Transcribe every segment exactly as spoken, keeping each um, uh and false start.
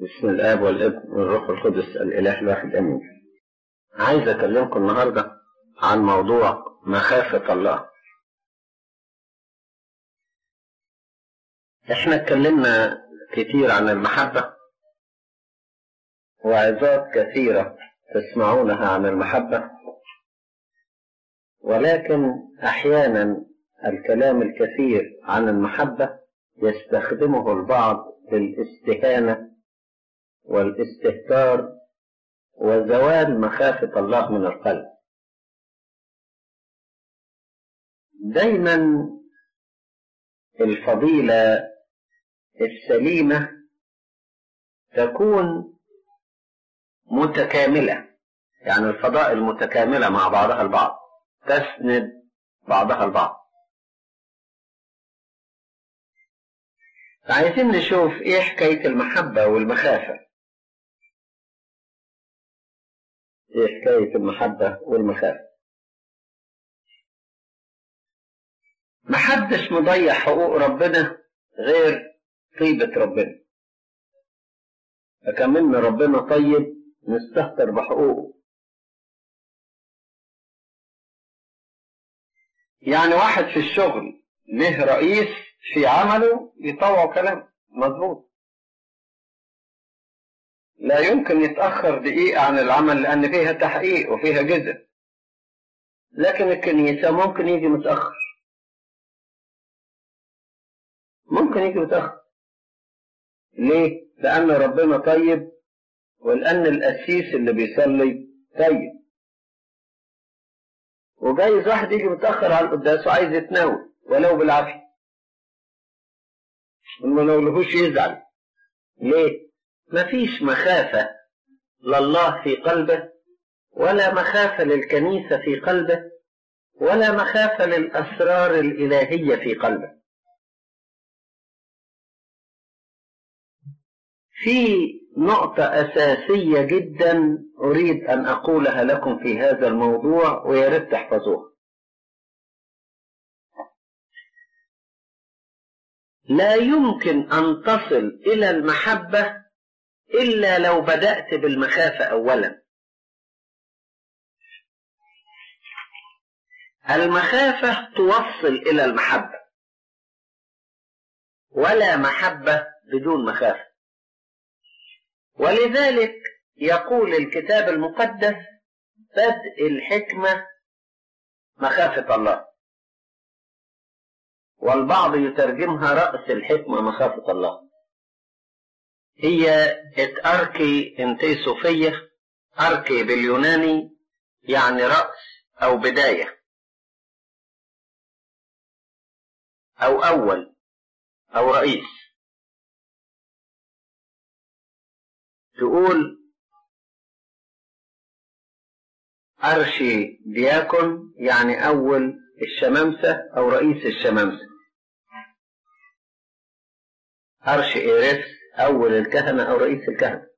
بسم الآب والابن والروح القدس الإله الواحد آمين. عايز أكلمكم النهاردة عن موضوع مخافة الله. احنا اتكلمنا كتير عن المحبة وعظات كثيرة تسمعونها عن المحبة، ولكن أحيانا الكلام الكثير عن المحبة يستخدمه البعض للاستهانة والاستهتار وزوال مخافة الله من القلب. دايما الفضيلة السليمة تكون متكاملة، يعني الفضائل متكاملة مع بعضها البعض، تسند بعضها البعض. عايزين نشوف ايه حكاية المحبة والمخافة. ايه حكاية المحبة والمخافة؟ محدش مضيع حقوق ربنا غير طيبة ربنا، فكمن ربنا طيب نستهتر بحقوقه. يعني واحد في الشغل له رئيس في عمله يطوع كلام مظبوط، لا يمكن يتأخر دقيقة عن العمل لأن فيها تحقيق وفيها جزء، لكن الكنيسة ممكن يجي متأخر، ممكن يجي متأخر. ليه؟ لأن ربنا طيب، ولأن القسيس اللي بيصلي طيب. وجايز واحد يجي متأخر على القداس وعايز يتناول ولو بالعافية، وما نولهوش يزعل. ليه؟ مفيش مخافة لله في قلبه، ولا مخافة للكنيسة في قلبه، ولا مخافة للأسرار الإلهية في قلبه. في نقطة أساسية جدا أريد أن أقولها لكم في هذا الموضوع ويا ريت تحفظوها. لا يمكن أن تصل إلى المحبة إلا لو بدأت بالمخافة أولا. المخافة توصل إلى المحبة، ولا محبة بدون مخافة. ولذلك يقول الكتاب المقدس بدء الحكمة مخافة الله، والبعض يترجمها رأس الحكمة مخافة الله. هي ات أركي انتي صوفية، أركي باليوناني يعني رأس أو بداية أو أول أو رئيس. تقول أرشي دياكون يعني أول الشمامسة أو رئيس الشمامسة. أرشي إيرس أول الكهنة أو رئيس الكهنة.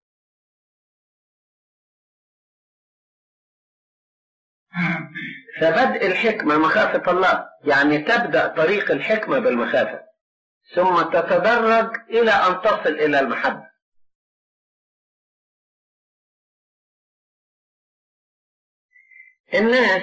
فبدء الحكمة مخافة الله، يعني تبدأ طريق الحكمة بالمخافة، ثم تتدرج إلى أن تصل إلى المحبة. الناس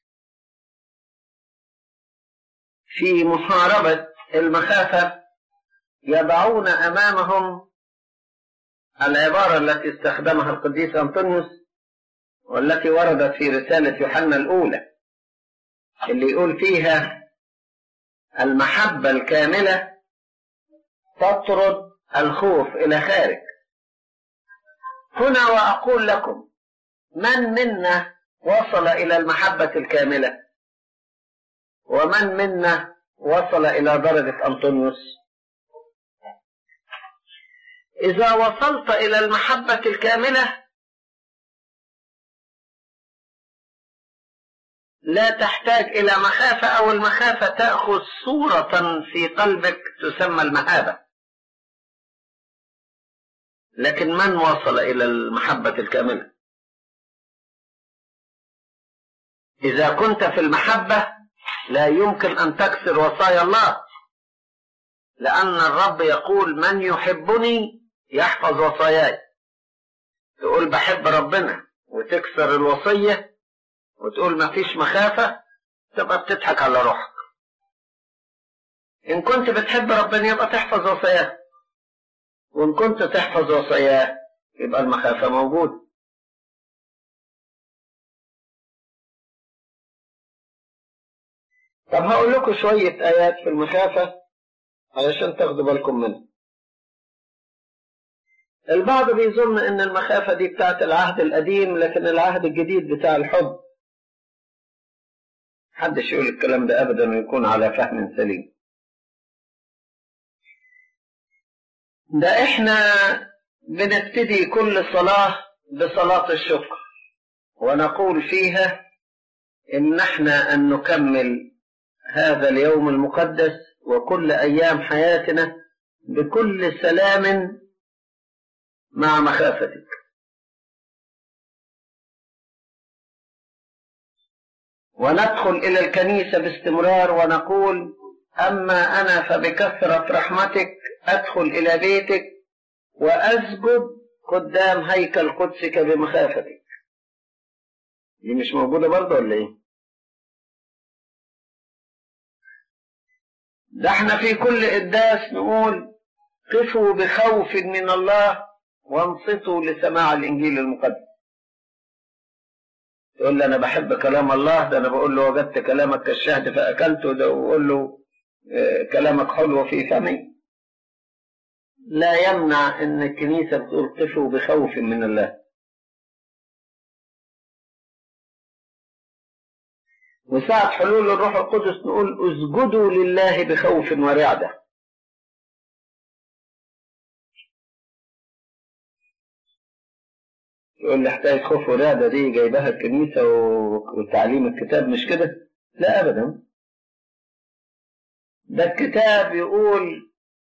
في محاربة المخافة يضعون أمامهم العبارة التي استخدمها القديس أنطونيوس والتي وردت في رسالة يوحنا الأولى، اللي يقول فيها المحبة الكاملة تطرد الخوف إلى خارج. هنا وأقول لكم، من منا وصل إلى المحبة الكاملة؟ ومن منا وصل إلى درجة أنطونيوس؟ إذا وصلت إلى المحبة الكاملة لا تحتاج إلى مخافة، أو المخافة تأخذ صورة في قلبك تسمى المهابة. لكن من وصل إلى المحبة الكاملة؟ إذا كنت في المحبة لا يمكن أن تكسر وصايا الله، لأن الرب يقول من يحبني يحفظ وصاياي. تقول بحب ربنا وتكسر الوصية وتقول ما فيش مخافة، تبقى بتضحك على روحك. إن كنت بتحب ربنا يبقى تحفظ وصاياه، وإن كنت تحفظ وصاياه يبقى المخافة موجودة. طب هقول لكم شوية آيات في المخافة علشان تاخدوا بالكم منها. البعض بيظن ان المخافة دي بتاعت العهد القديم، لكن العهد الجديد بتاع الحب. محدش يقول الكلام ده ابدا ويكون على فهم سليم. ده احنا بنبتدي كل صلاة بصلاة الشكر، ونقول فيها ان احنا ان نكمل هذا اليوم المقدس وكل ايام حياتنا بكل سلام مع مخافتك. وندخل إلى الكنيسة باستمرار ونقول أما أنا فبكثرة رحمتك أدخل إلى بيتك وأسجد قدام هيكل قدسك بمخافتك. دي مش موجودة برضه ولا إيه؟ ده احنا في كل قداس نقول قفوا بخوف من الله وانصتوا لسماع الإنجيل المقدس. يقول لي أنا بحب كلام الله، ده أنا بقول له وجدت كلامك كالشهد فأكلته، ده وأقول له اه كلامك حلو في فمي. لا يمنع أن الكنيسة بتقول قفوا بخوف من الله. وساعة حلول الروح القدس نقول اسجدوا لله بخوف ورعدة. يقول لي حكاية خوف ورعدة دي جايبها الكنيسة وتعليم الكتاب، مش كده؟ لا أبدا. ده الكتاب يقول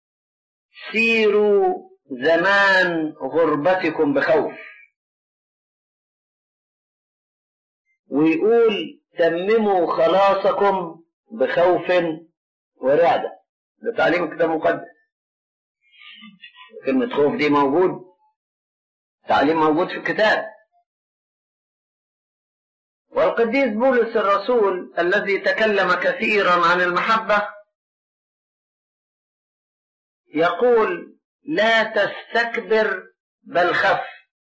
سيروا زمان غربتكم بخوف، ويقول تمموا خلاصكم بخوف ورعدة. ده تعليم الكتاب المقدس. كلمة خوف دي موجود، تعليم موجود في الكتاب. والقديس بولس الرسول الذي تكلم كثيرا عن المحبة يقول لا تستكبر بل خف.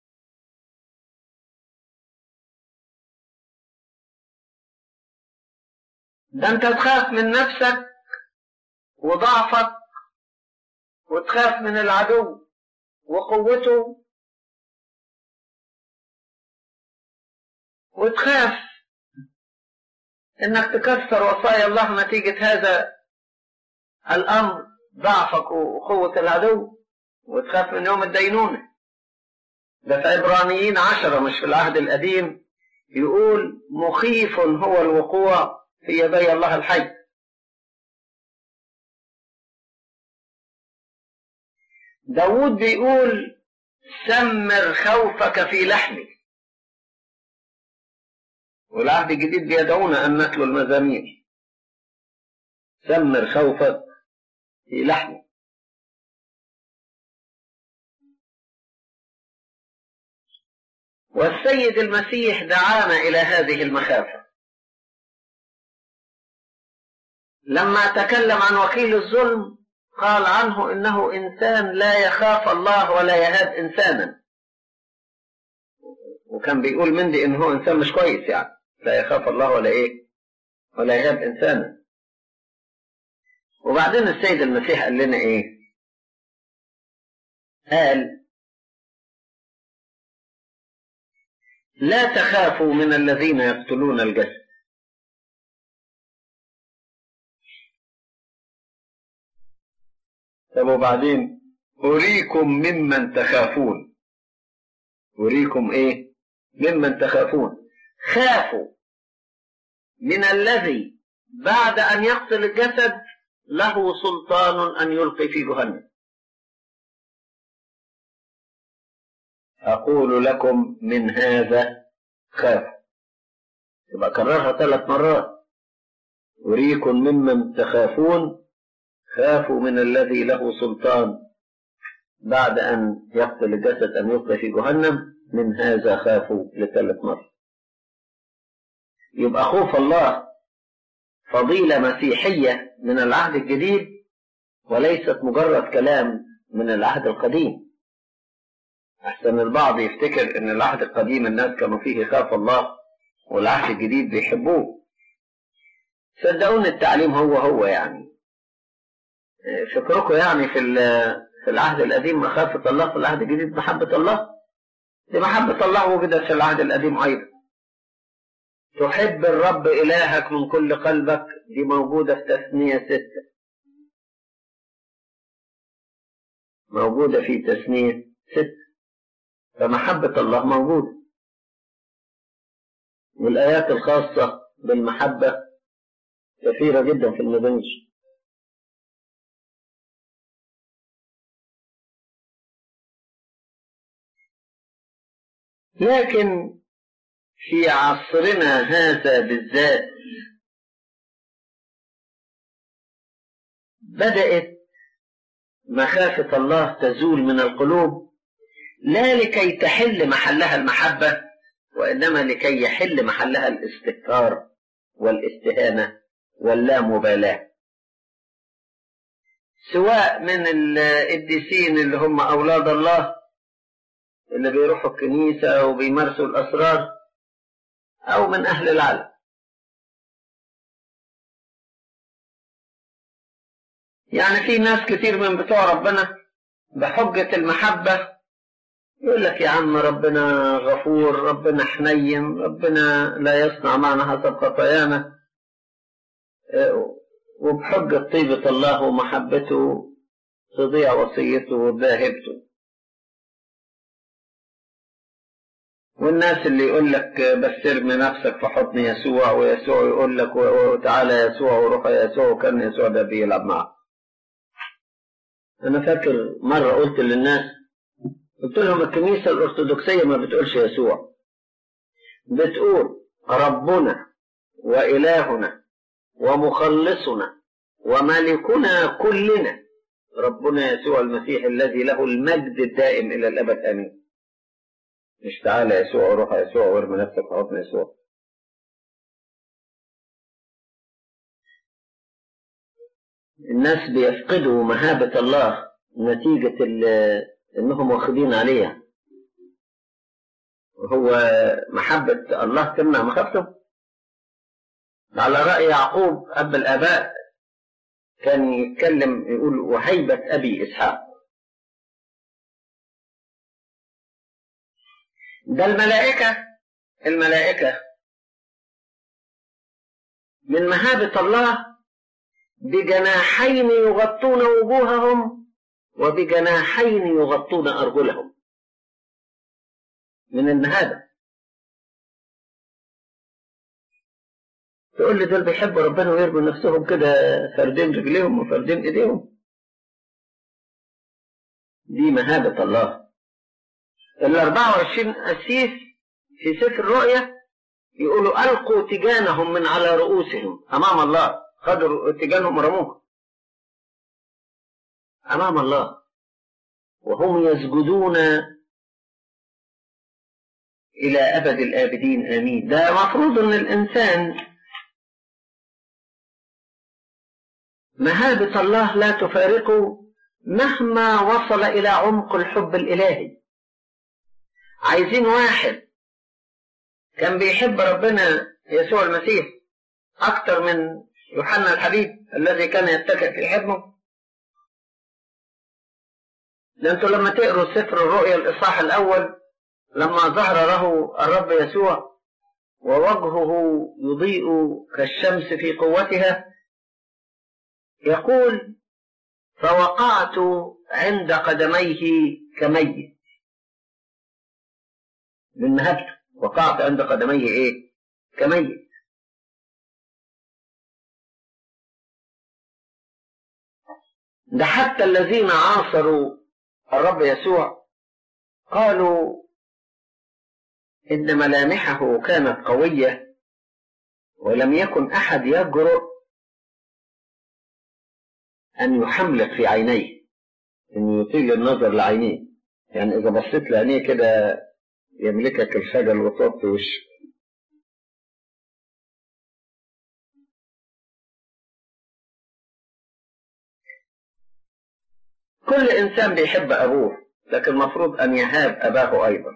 ده انت تخاف من نفسك وضعفك، وتخاف من العدو وقوته، وتخاف انك تكسر وصايا الله نتيجة هذا الامر، ضعفك وقوة العدو، وتخاف من يوم الدينونة. ده في عبرانيين عشرة مش في العهد القديم، يقول مخيف هو الوقوع في يدي الله الحي. داود بيقول سمر خوفك في لحمي. والعهد الجديد بيدعونا أن نتلو المزامير سمر خوفك في لحمي. والسيد المسيح دعانا إلى هذه المخافة لما تكلم عن وكيل الظلم، قال عنه إنه إنسان لا يخاف الله ولا يهاب إنسانا. وكان بيقول من دي إنه إنسان مش كويس، يعني لا يخاف الله ولا إيه ولا يهاب إنسانا. وبعدين السيد المسيح قال لنا إيه؟ قال لا تخافوا من الذين يقتلون الجسد. طب وبعدين أريكم ممن تخافون. أريكم إيه؟ ممن تخافون. خافوا من الذي بعد أن يقتل الجسد له سلطان أن يلقي في جهنم. أقول لكم من هذا خافوا. يبقى كررها ثلاث مرات. أريكم ممن تخافون، خافوا من الذي له سلطان بعد أن يقتل الجسد أن يلقى في جهنم، من هذا خافوا لثالث مرة. يبقى خوف الله فضيلة مسيحية من العهد الجديد، وليست مجرد كلام من العهد القديم. أحسن البعض يفتكر أن العهد القديم الناس كانوا فيه خاف الله، والعهد الجديد بيحبوه. صدقوني التعليم هو هو يعني. فكركم يعني في في العهد القديم مخافة الله، في العهد الجديد محبة الله. دي محبة الله وجدت في العهد القديم أيضا. تحب الرب إلهك من كل قلبك، دي موجودة في تثنية ستة، موجودة في تثنية ستة. فمحبة الله موجودة، والآيات الخاصة بالمحبة كثيرة جدا في المزامير. لكن في عصرنا هذا بالذات بدأت مخافة الله تزول من القلوب، لا لكي تحل محلها المحبة، وإنما لكي يحل محلها الاستكثار والاستهانة واللامبالاة، سواء من القديسين اللي هم أولاد الله اللي بيروحوا الكنيسة وبيمارسوا الأسرار، أو من أهل العالم. يعني في ناس كتير من بتوع ربنا بحجة المحبة يقول لك يا عم ربنا غفور، ربنا حنين، ربنا لا يصنع معنا حسب خطايانا، وبحجة طيبة الله ومحبته تضيع وصيته وذاهبته. والناس اللي يقول لك بس ارمي نفسك في حضن يسوع، ويسوع يقول لك وتعالى يسوع وروح يسوع، وكان يسوع ده بيلعب معه. أنا فاكر مرة قلت للناس، قلت لهم الكنيسة الأرثوذكسية ما بتقولش يسوع، بتقول ربنا وإلهنا ومخلصنا وملكنا كلنا ربنا يسوع المسيح الذي له المجد الدائم إلى الأبد آمين. مش تعالى يسوع وروح يسوع وارمي نفسك في حضن يسوع. الناس بيفقدوا مهابة الله نتيجة انهم واخدين عليها. وهو محبة الله تمنع مخافته؟ على رأي يعقوب أب الآباء كان يتكلم يقول وهيبة أبي إسحاق. ده الملائكة الملائكة من مهابة الله بجناحين يغطون وجوههم وبجناحين يغطون أرجلهم، من المهابة. تقول لي دول بيحبوا ربنا ويرموا نفسهم كده فردين رجليهم وفردين ايديهم؟ دي مهابة الله. ال أربعة وعشرين قسيس في سفر الرؤيا يقولوا ألقوا تيجانهم من على رؤوسهم أمام الله، خدوا تيجانهم ورموها أمام الله وهم يسجدون إلى أبد الآبدين آمين. ده مفروض أن الإنسان مهابة الله لا تفارقه مهما وصل إلى عمق الحب الإلهي. عايزين واحد كان بيحب ربنا يسوع المسيح أكتر من يوحنا الحبيب الذي كان يتكئ في حضنه. ده انتوا لما تقروا سفر الرؤيا الإصحاح الأول، لما ظهر له الرب يسوع ووجهه يضيء كالشمس في قوتها، يقول فوقعت عند قدميه كميت. من مهابته وقعت عند قدميه ايه؟ كميت. ده حتى الذين عاصروا الرب يسوع قالوا إن ملامحه كانت قوية ولم يكن أحد يجرؤ أن يحملق في عينيه. إنه يطيل النظر لعينيه، يعني إذا بصيت لعينيه كده يملكك الخجل وتوطي وشك. كل إنسان بيحب أبوه، لكن المفروض أن يهاب أباه أيضا.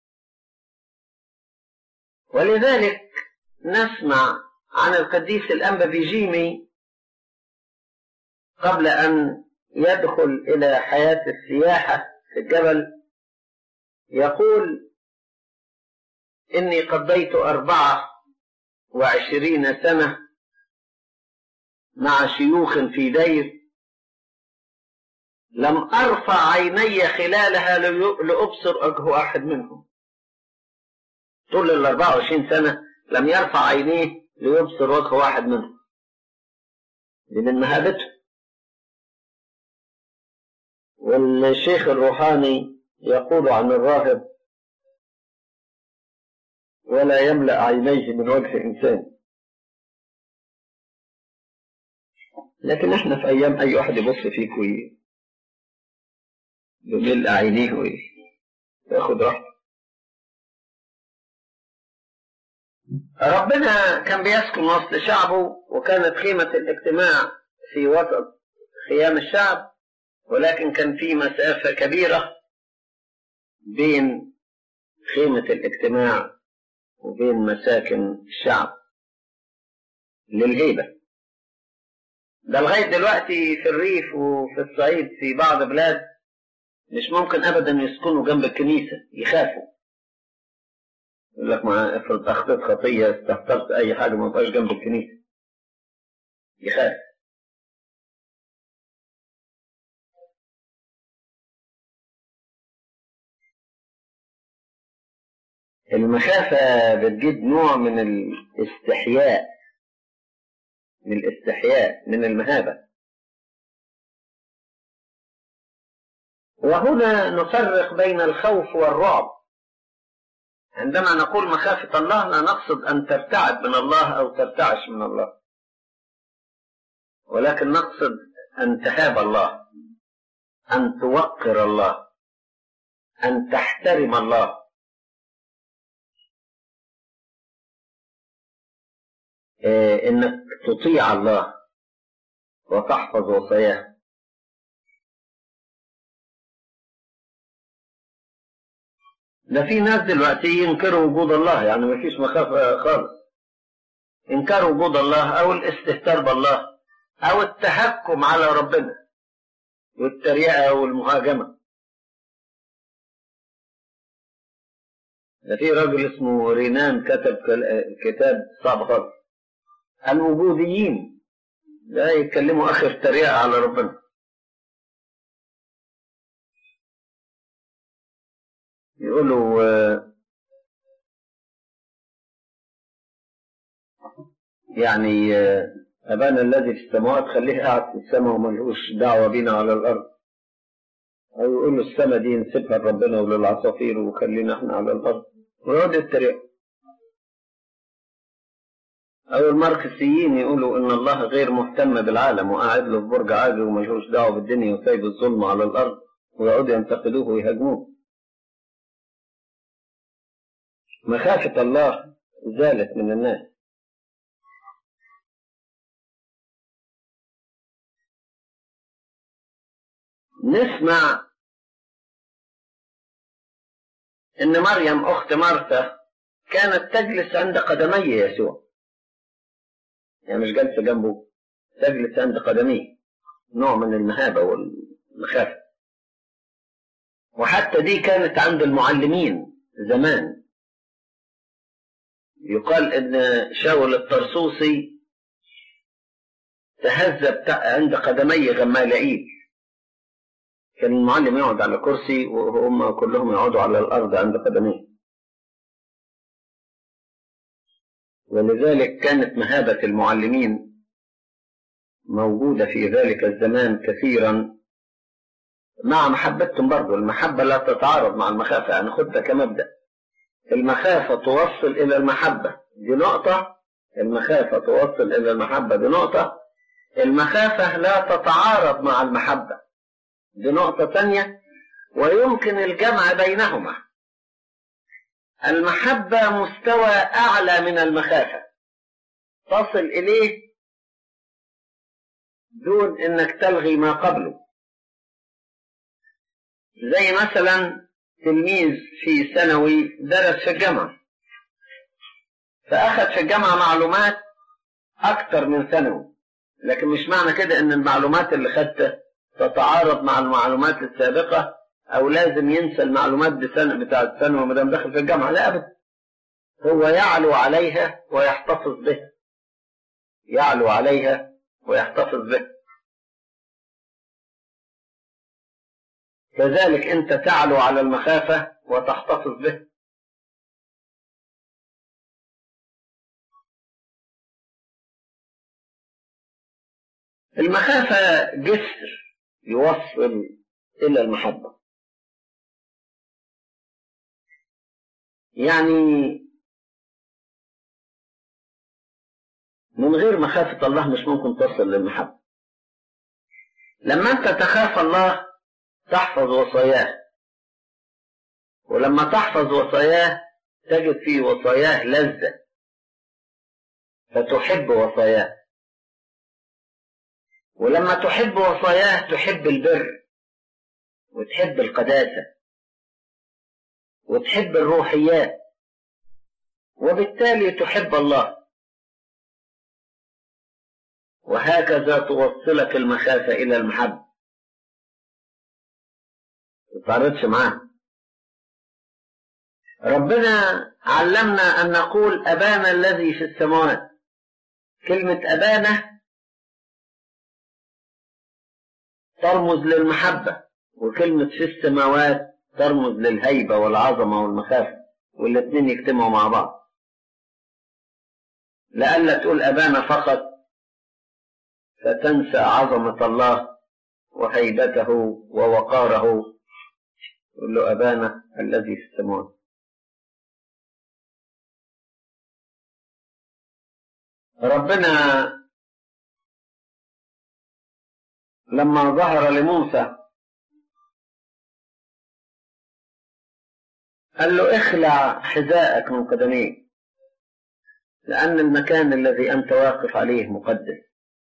ولذلك نسمع عن القديس الأنبا بيجيمي قبل أن يدخل إلى حياة السياحة في الجبل، يقول: إني قضيت أربعة وعشرين سنة مع شيوخ في دير، لم أرفع عيني خلالها لأبصر وجه واحد منهم. طول ال أربعة وعشرين سنة لم يرفع عينيه ليبصر وجه واحد منهم، من مهابته. والشيخ الروحاني يقول عن الراهب: ولا يملأ عينيه من وجه إنسان. لكن احنا في أيام أي واحد يبص فيك ويملأ عينيه وياخد راحته. ربنا كان بيسكن وسط شعبه، وكانت خيمة الاجتماع في وسط خيام الشعب، ولكن كان في مسافة كبيرة بين خيمة الاجتماع وبين مساكن الشعب للهيبة. ده لغاية دلوقتي في الريف وفي الصعيد في بعض بلاد مش ممكن أبدا يسكنوا جنب الكنيسة، يخافوا. يقول لك: ما افرض أخطيت خطية، استهترت أي حاجة، ما بقاش جنب الكنيسة، يخاف. المخافة بتجيب نوع من الاستحياء، من الاستحياء من المهابة. وهنا نفرق بين الخوف والرعب. عندما نقول مخافة الله لا نقصد أن ترتعد من الله أو ترتعش من الله، ولكن نقصد أن تهاب الله، أن توقر الله، أن تحترم الله، إيه إنك تطيع الله وتحفظ وصاياه. ده في ناس دلوقتي ينكروا وجود الله، يعني ما فيش مخافة خالص. إنكار وجود الله أو الاستهتار بالله أو التهكم على ربنا والتريقة والمهاجمة. ده في راجل اسمه رينان كتب كتاب صعب خالص، الوجوديين، ده يتكلموا آخر تريقة على ربنا. يقولوا يعني أبانا الذي في السماوات خليه قاعد في السماء وملهوش دعوة بينا على الأرض، أو يقول له السماء دي نسيبها لربنا وللعصافير وخلينا احنا على الأرض، ويقعد الطريق. أو الماركسيين يقولوا إن الله غير مهتم بالعالم وقاعد له في برج عاجي وملهوش دعوة بالدنيا وسايب الظلم على الأرض، ويقعدوا ينتقدوه ويهاجموه. مخافة الله زالت من الناس. نسمع إن مريم أخت مرثا كانت تجلس عند قدمي يسوع، يعني مش جالسة جنبه، تجلس عند قدميه، نوع من المهابة والمخافة. وحتى دي كانت عند المعلمين زمان. يقال إن شاول الطرسوسي تهذب عند قدمي غمالائيل، كان المعلم يقعد على كرسي وهم كلهم يقعدوا على الأرض عند قدميه. ولذلك كانت مهابة المعلمين موجودة في ذلك الزمان كثيرا، مع محبتهم برضو. المحبة لا تتعارض مع المخافة، يعني خدها كمبدأ. المخافة توصل إلى المحبة، دي نقطة. المخافة توصل إلى المحبة، دي نقطة. المخافة لا تتعارض مع المحبة، دي نقطة تانية ويمكن الجمع بينهما. المحبة مستوى أعلى من المخافة، تصل إليه دون إنك تلغي ما قبله. زي مثلا تلميذ في ثانوي درس في الجامعة، فأخذ في الجامعة معلومات أكتر من ثانوي، لكن مش معنى كده إن المعلومات اللي خدتها تتعارض مع المعلومات السابقة أو لازم ينسى المعلومات بتاعة الثانوي ما دام دخل في الجامعة. لا أبدا، هو يعلو عليها ويحتفظ بها، يعلو عليها ويحتفظ بها. كذلك أنت تعلو على المخافة وتحتفظ بها. المخافة جسر يوصل إلى المحبة. يعني من غير مخافة الله مش ممكن تصل للمحبة. لما أنت تخاف الله تحفظ وصاياه، ولما تحفظ وصاياه تجد في وصاياه لذة فتحب وصاياه، ولما تحب وصاياه تحب البر وتحب القداسة وتحب الروحيات، وبالتالي تحب الله. وهكذا توصلك المخافة إلى المحبة. ما تتعرضش معاه. ربنا علمنا أن نقول أبانا الذي في السماوات. كلمة أبانا ترمز للمحبة، وكلمة في السماوات ترمز للهيبة والعظمة والمخافة، والاثنين يجتمعوا مع بعض. لألا تقول أبانا فقط فتنسى عظمة الله وهيبته ووقاره. يقول له أبانا الذي في السماوات. ربنا لما ظهر لموسى قال له اخلع حذاءك من قدميك، لأن المكان الذي أنت واقف عليه مقدس.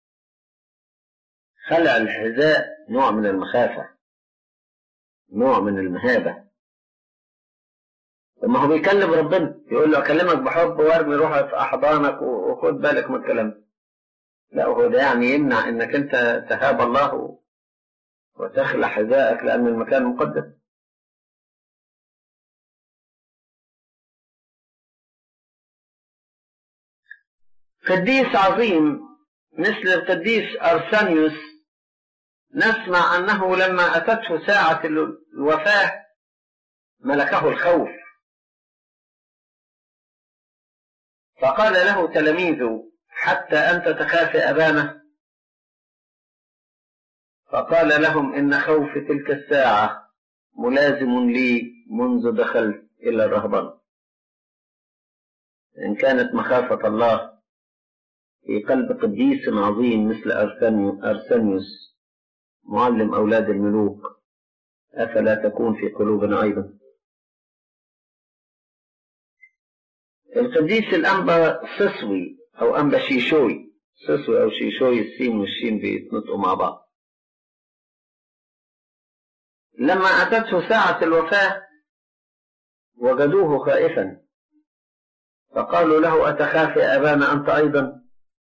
خلع الحذاء نوع من المخافة، نوع من المهابة. لما هو بيكلم ربنا يقول له أكلمك بحب وارمي روحك في أحضانك وخد بالك من الكلام. لا، هو ده يعني يمنع انك انت تهاب الله وتخلع حذائك لأن المكان مقدس. قديس عظيم مثل القديس أرسانيوس نسمع أنه لما أتته ساعة الوفاة ملكه الخوف، فقال له تلاميذه حتى أنت تخاف أبانا؟ فقال لهم إن خوف تلك الساعة ملازم لي منذ دخلت إلى الرهبنة. إن كانت مخافة الله في قلب قديس عظيم مثل أرسانيوس معلم أولاد الملوك، أفلا تكون في قلوبنا أيضا؟ القديس الأنبا سسوي أو أنبا شيشوي، سسوي أو شيشوي، السين والشين بيتنطقوا مع بعض. لما أتته ساعة الوفاة وجدوه خائفا فقالوا له أتخاف يا أبانا أنت أيضا؟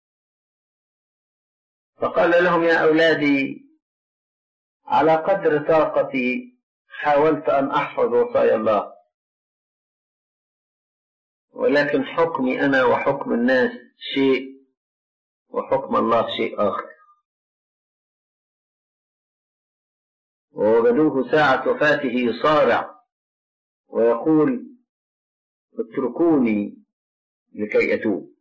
فقال لهم يا أولادي على قدر طاقتي حاولت أن أحفظ وصايا الله، ولكن حكمي أنا وحكم الناس شيء وحكم الله شيء آخر. ووجدوه ساعة وفاته يصارع ويقول اتركوني لكي أتوب.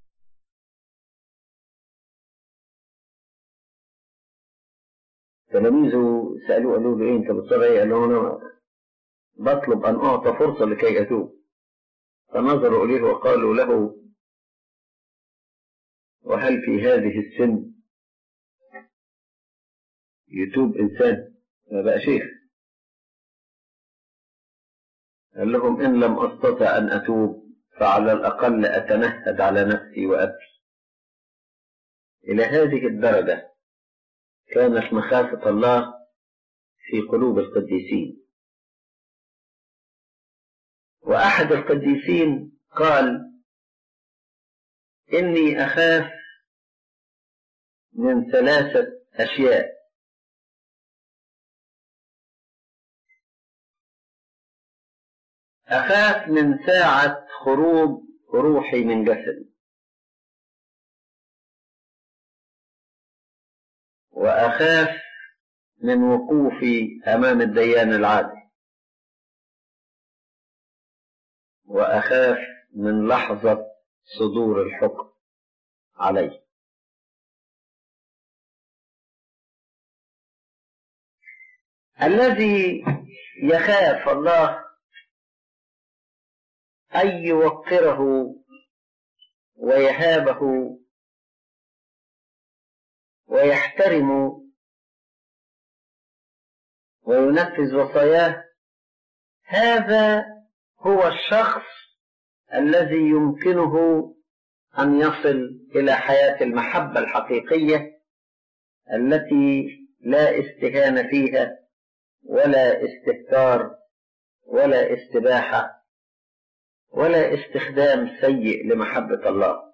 تلاميذه سألوه قالوا له إيه أنت بتصارع إيه؟ قال لهم أنا بطلب أن أعطى فرصة لكي أتوب. فنظروا إليه وقالوا له وهل في هذه السن يتوب إنسان؟ بقى شيخ. قال لهم إن لم أستطع أن أتوب فعلى الأقل أتنهد على نفسي وأبكي. إلى هذه الدرجة كانت مخافة الله في قلوب القديسين. وأحد القديسين قال: إني أخاف من ثلاثة أشياء. أخاف من ساعة خروج روحي من جسدي، وأخاف من وقوفي أمام الديان العادل، وأخاف من لحظة صدور الحكم علي. الذي يخاف الله أن يوقره ويهابه ويحترم وينفذ وصاياه، هذا هو الشخص الذي يمكنه أن يصل إلى حياة المحبة الحقيقية التي لا استهانة فيها ولا استهتار ولا استباحة ولا استخدام سيء لمحبة الله.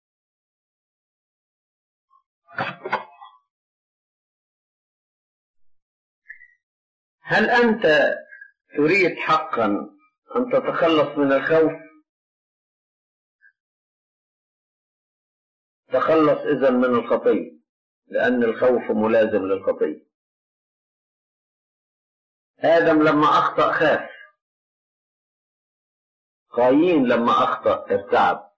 هل أنت تريد حقا أن تتخلص من الخوف؟ تخلص إذن من الخطية، لأن الخوف ملازم للخطية. آدم لما أخطأ خاف، قايين لما أخطأ ارتعب.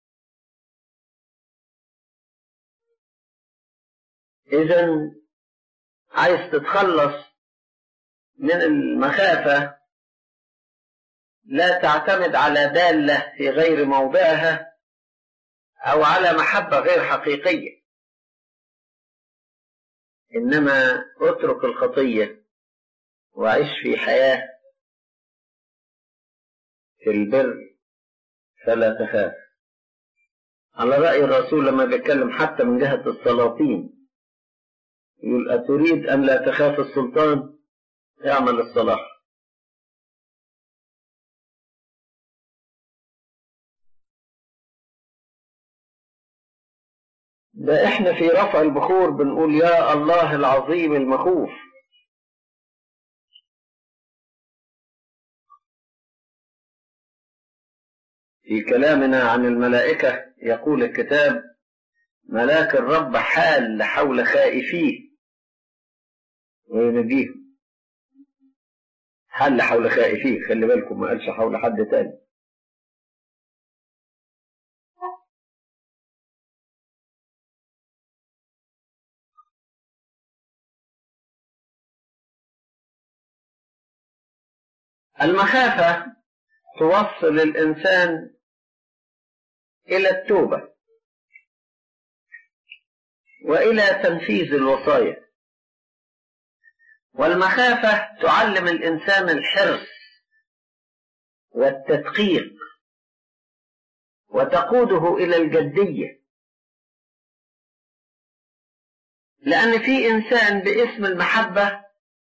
إذن عايز تتخلص من المخافة، لا تعتمد على دالة في غير موضعها أو على محبة غير حقيقية، إنما اترك الخطية وعيش في حياة في البر فلا تخاف. على رأي الرسول لما بيتكلم حتى من جهة السلاطين يقول: أتريد أن لا تخاف السلطان؟ اعمل الصلاح. ده احنا في رفع البخور بنقول: يا الله العظيم المخوف. في كلامنا عن الملائكة يقول الكتاب: ملاك الرب حال حول خائفيه وينجيهم. حل حول خائفيه، خلي بالكم ما قالش حول حد تاني. المخافة توصل الإنسان إلى التوبة وإلى تنفيذ الوصايا، والمخافة تعلم الإنسان الحرص والتدقيق وتقوده إلى الجدية، لأن في إنسان باسم المحبة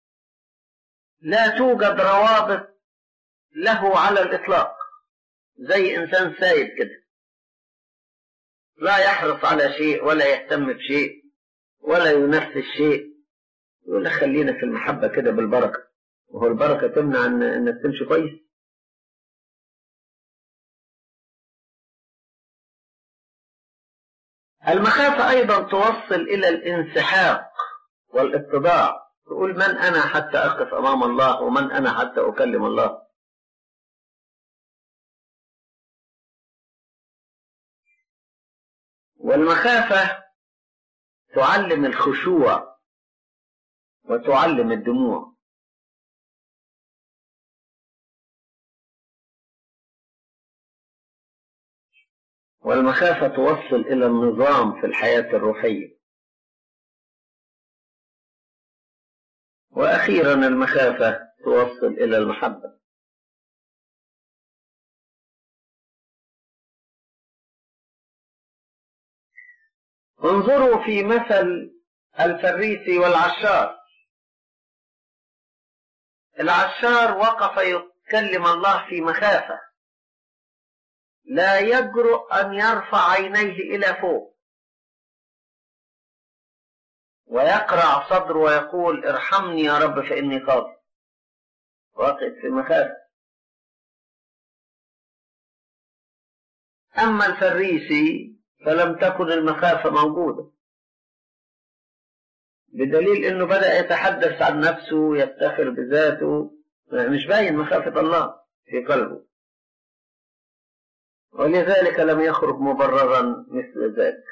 لا توجد روابط له على الإطلاق، زي إنسان سايب كده لا يحرص على شيء ولا يهتم بشيء ولا ينفذ شيء، يقول لك خلينا في المحبة كده بالبركة، وهو البركة تمنع أن أنك تمشي كويس؟ المخافة أيضا توصل إلى الانسحاق والاتضاع، تقول: من أنا حتى أقف أمام الله، ومن أنا حتى أكلم الله؟ والمخافة تعلم الخشوع وتعلم الدموع. والمخافة توصل إلى النظام في الحياة الروحية. وأخيرا المخافة توصل إلى المحبة. انظروا في مثل الفريسي والعشار. العشار وقف يكلم الله في مخافة، لا يجرؤ أن يرفع عينيه إلى فوق، ويقرع صدره ويقول ارحمني يا رب فإني خاطئ. واقف في مخافة. أما الفريسي فلم تكن المخافة موجودة، بدليل أنه بدأ يتحدث عن نفسه ويفتخر بذاته، مش باين مخافة الله في قلبه، ولذلك لم يخرج مبررا مثل ذلك.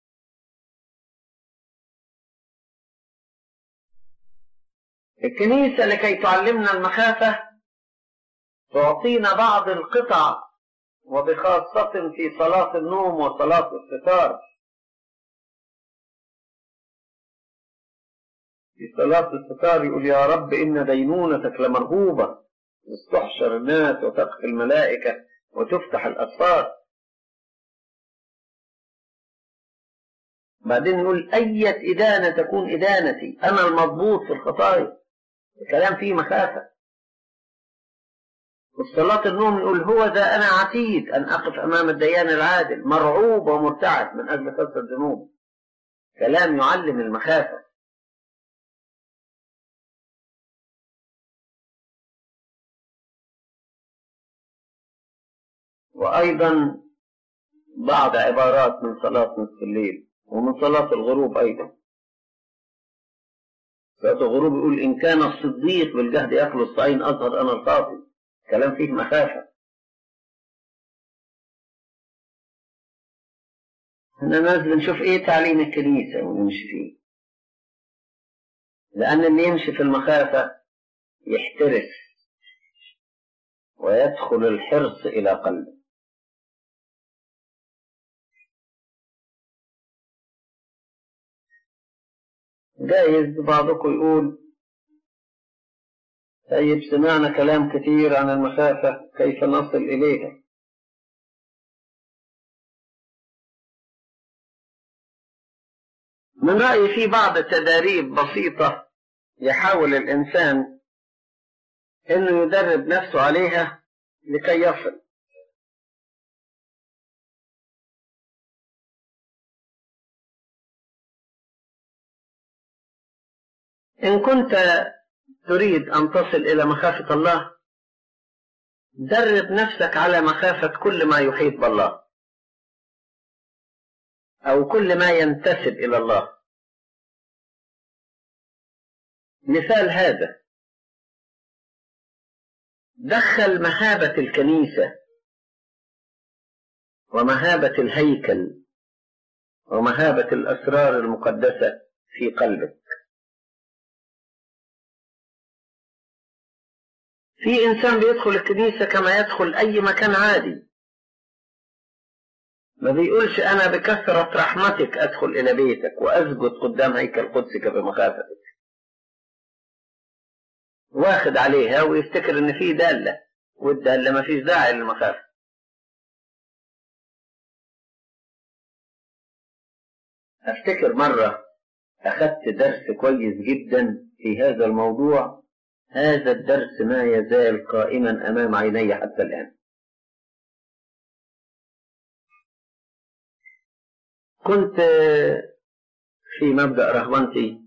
الكنيسة لكي تعلمنا المخافة تعطينا بعض القطع، وبخاصة في صلاة النوم وصلاة الفطار. في صلاة الفطار يقول يا رب إن دينونتك لمرهوبة، تحشر الناس وتقف الملائكة وتفتح الأسفار. بعدين يقول أية إدانة تكون إدانتي، أنا المضبوط في الخطايا. الكلام فيه مخافة. والصلاة النوم يقول هو ذا أنا عتيد أن أقف أمام الديان العادل، مرعوب ومرتعد من أجل كثرة الذنوب. كلام يعلم المخافة. وأيضا بعض عبارات من صلاة نصف الليل ومن صلاة الغروب أيضا. صلاة الغروب يقول إن كان الصديق بالجهد يأكل الصعين أظهر أنا الخاطئ. كلام فيه مخافة. احنا نازل نشوف ايه تعليم الكنيسة ونمشي فيه، لأن اللي يمشي في المخافة يحترس ويدخل الحرص إلى قلبه. جايز بعضكم يقول طيب سمعنا كلام كثير عن المخافة، كيف نصل إليها؟ من رأيي في بعض التداريب بسيطة يحاول الإنسان إنه يدرب نفسه عليها لكي يصل. إن كنت تريد أن تصل إلى مخافة الله، درب نفسك على مخافة كل ما يحيط بالله أو كل ما ينتسب إلى الله. مثال هذا، دخل مهابة الكنيسة ومهابة الهيكل ومهابة الأسرار المقدسة في قلبك. في إنسان بيدخل الكنيسة كما يدخل أي مكان عادي، ما بيقولش أنا بكثرة رحمتك أدخل إلى بيتك وأسجد قدام هيكل قدسك بمخافتك، واخد عليها ويفتكر إن في دالة، والدالة ما فيش داعي للمخافة. أفتكر مرة أخذت درس كويس جدا في هذا الموضوع، هذا الدرس ما يزال قائما أمام عيني حتى الآن. كنت في مبدأ رهبنتي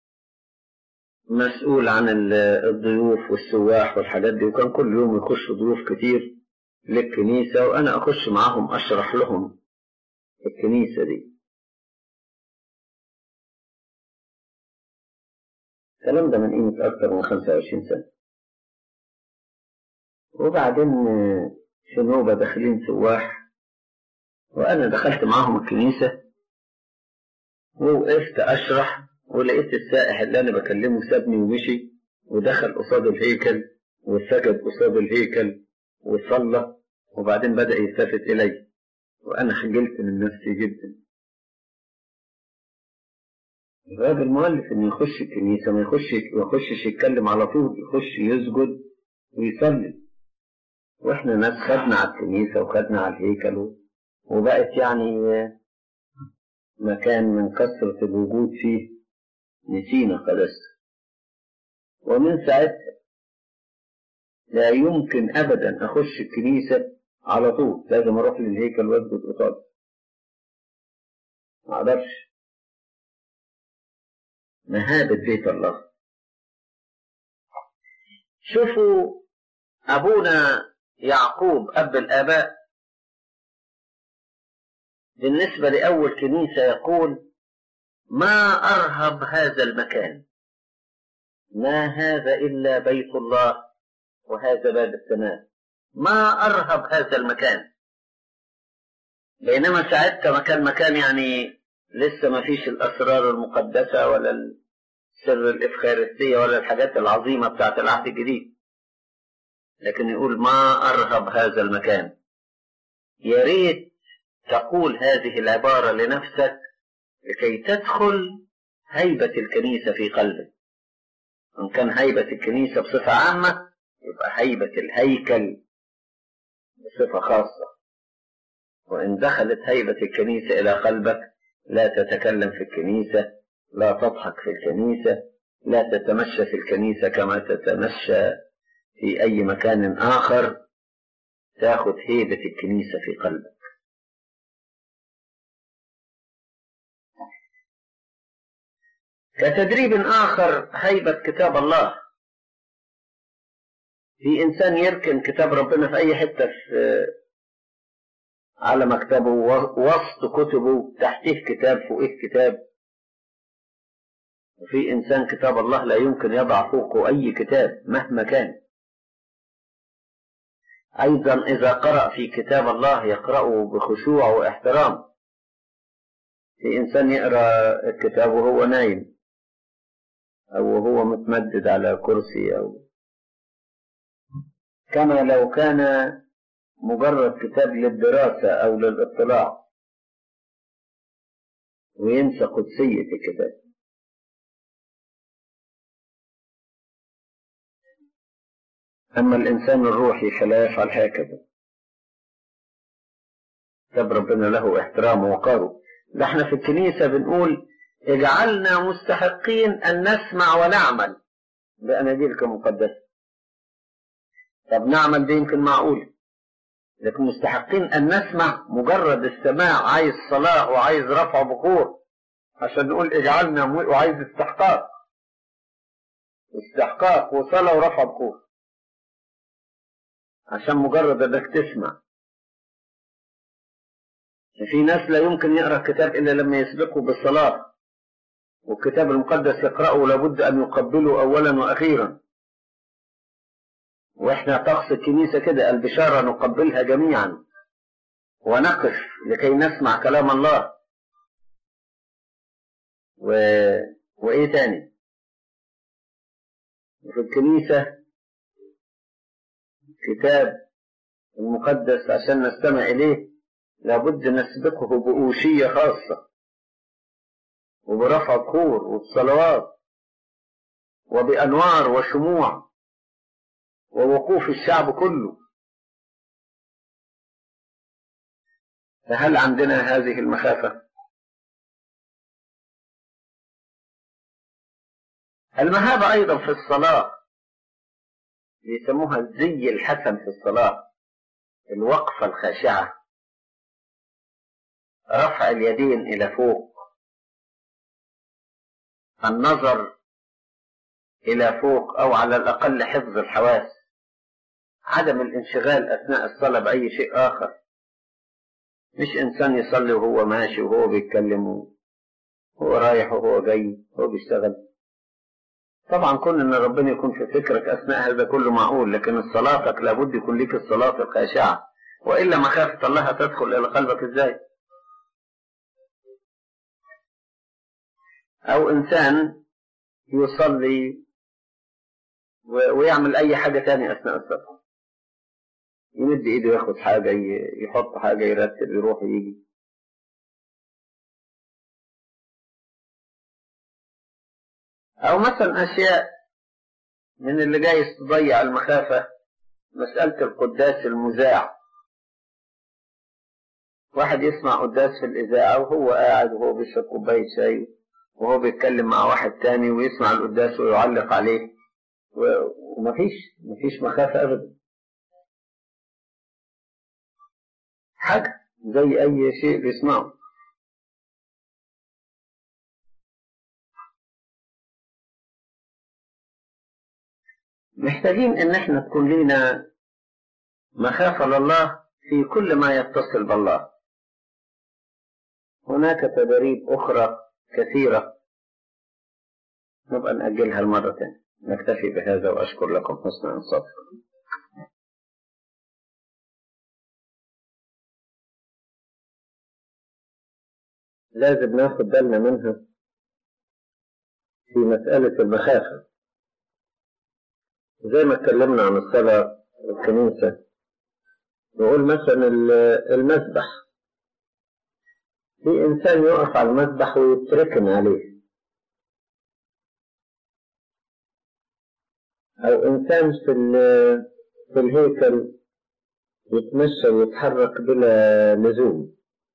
مسؤول عن الضيوف والسواح والحاجات دي، وكان كل يوم يخش ضيوف كتير للكنيسة وأنا أخش معهم أشرح لهم الكنيسة دي. الكلام ده من قيمة أكثر من خمسة وعشرين سنة. وبعدين في نوبة داخلين سواح وأنا دخلت معهم الكنيسة ووقفت أشرح، ولقيت السائح اللي أنا بكلمه سابني ومشي ودخل قصاد الهيكل وسجد قصاد الهيكل وصلى، وبعدين بدأ يلتفت إلي وأنا خجلت من نفسي جدا. الراجل مؤلف إنه يخش الكنيسة، ما يخش ما يخشش يتكلم على طول، يخش يسجد ويصلي. وإحنا ناس خدنا على الكنيسة وخدنا على الهيكل، وبقت يعني مكان من كثرة الوجود فيه نسينا خلاص. ومن ساعتها لا يمكن أبدا أخش الكنيسة على طول، لازم أروح للهيكل وأسجد قصاده. ما أقدرش. مهابة بيت الله. شوفوا أبونا يعقوب أب الآباء بالنسبة لأول كنيسة يقول: ما أرهب هذا المكان، ما هذا إلا بيت الله وهذا باب السماء. ما أرهب هذا المكان. بينما ساعتها مكان مكان يعني لسه ما فيش الأسرار المقدسة ولا سر الإفخارستية ولا الحاجات العظيمة بتاعت العهد الجديد، لكن يقول ما أرهب هذا المكان. يا ريت تقول هذه العبارة لنفسك لكي تدخل هيبة الكنيسة في قلبك. إن كان هيبة الكنيسة بصفة عامة، يبقى هيبة الهيكل بصفة خاصة. وإن دخلت هيبة الكنيسة إلى قلبك، لا تتكلم في الكنيسة، لا تضحك في الكنيسة، لا تتمشى في الكنيسة كما تتمشى في أي مكان آخر. تأخذ هيبة الكنيسة في قلبك. كتدريب آخر هيبة كتاب الله. في إنسان يركن كتاب ربنا في أي حتة في على مكتبه، وسط كتبه، تحتيه كتاب فوقيه كتاب. وفي إنسان كتاب الله لا يمكن يضع فوقه أي كتاب مهما كان. أيضا إذا قرأ في كتاب الله يقرأه بخشوع واحترام. في إنسان يقرأ الكتاب وهو نايم أو وهو متمدد على كرسي، أو كما لو كان مجرد كتاب للدراسة أو للاطلاع، وينسى قدسية الكتاب. أما الإنسان الروحي فلا يفعل هكذا. كتاب ربنا له احترام ووقاره. ده احنا في الكنيسة بنقول: اجعلنا مستحقين أن نسمع ونعمل بأناجيلك المقدسة. طب نعمل دي يمكن معقول، لكن مستحقين أن نسمع، مجرد السماع عايز صلاة وعايز رفع بخور عشان نقول اجعلنا، وعايز استحقاق استحقاق وصلاة ورفع بخور عشان مجرد انك تسمع. في ناس لا يمكن يقرأ الكتاب إلا لما يسبقه بالصلاة، والكتاب المقدس يقرأه لابد أن يقبله أولا وأخيرا. وإحنا طقس الكنيسة كده: البشارة نقبلها جميعا ونقف لكي نسمع كلام الله. و... وإيه تاني في الكنيسة؟ كتاب المقدس عشان نستمع إليه لابد نسبقه بأوشية خاصة، وبرفع بخور وبصلوات وبأنوار وشموع ووقوف الشعب كله. فهل عندنا هذه المخافة؟ المهابة أيضا في الصلاة، بيسموها الزي الحسن في الصلاة: الوقفة الخاشعة، رفع اليدين إلى فوق، النظر إلى فوق، أو على الأقل حفظ الحواس، عدم الانشغال أثناء الصلاة بأي شيء آخر. مش إنسان يصلي وهو ماشي وهو بيتكلم وهو رايح وهو جاي وهو بيشتغل. طبعا كون ان ربنا يكون في فكرك اثناء هذا كله معقول، لكن صلاتك لابد يكون ليك الصلاة الخاشعة، والا مخافة الله هتدخل الى قلبك ازاي؟ او انسان يصلي ويعمل اي حاجة تانية اثناء الصلاة، يمد ايده ياخد حاجة، يحط حاجة، يرتب، يروح يجي. أو مثلا أشياء من اللي جايز تضيع المخافة، مسألة القداس المذاع. واحد يسمع قداس في الإذاعة وهو قاعد وهو بيشرب كوباية شاي وهو بيتكلم مع واحد تاني ويسمع القداس ويعلق عليه، ومفيش مفيش مخافة أبدا. حاجة زي أي شيء بيسمعه. محتاجين إن احنا تكون لنا مخافة لله في كل ما يتصل بالله. هناك تدريب أخرى كثيرة نبقى نأجلها المرة تانية. نكتفي بهذا وأشكر لكم حسن إنصاتكم. لازم ناخد بالنا منها في مسألة المخافة. زي ما اتكلمنا عن الصلاة والكنيسة، نقول مثلا المسبح، في إنسان يقف على المسبح ويتركن عليه، أو إنسان في في الهيكل يتمشى ويتحرك بلا لزوم،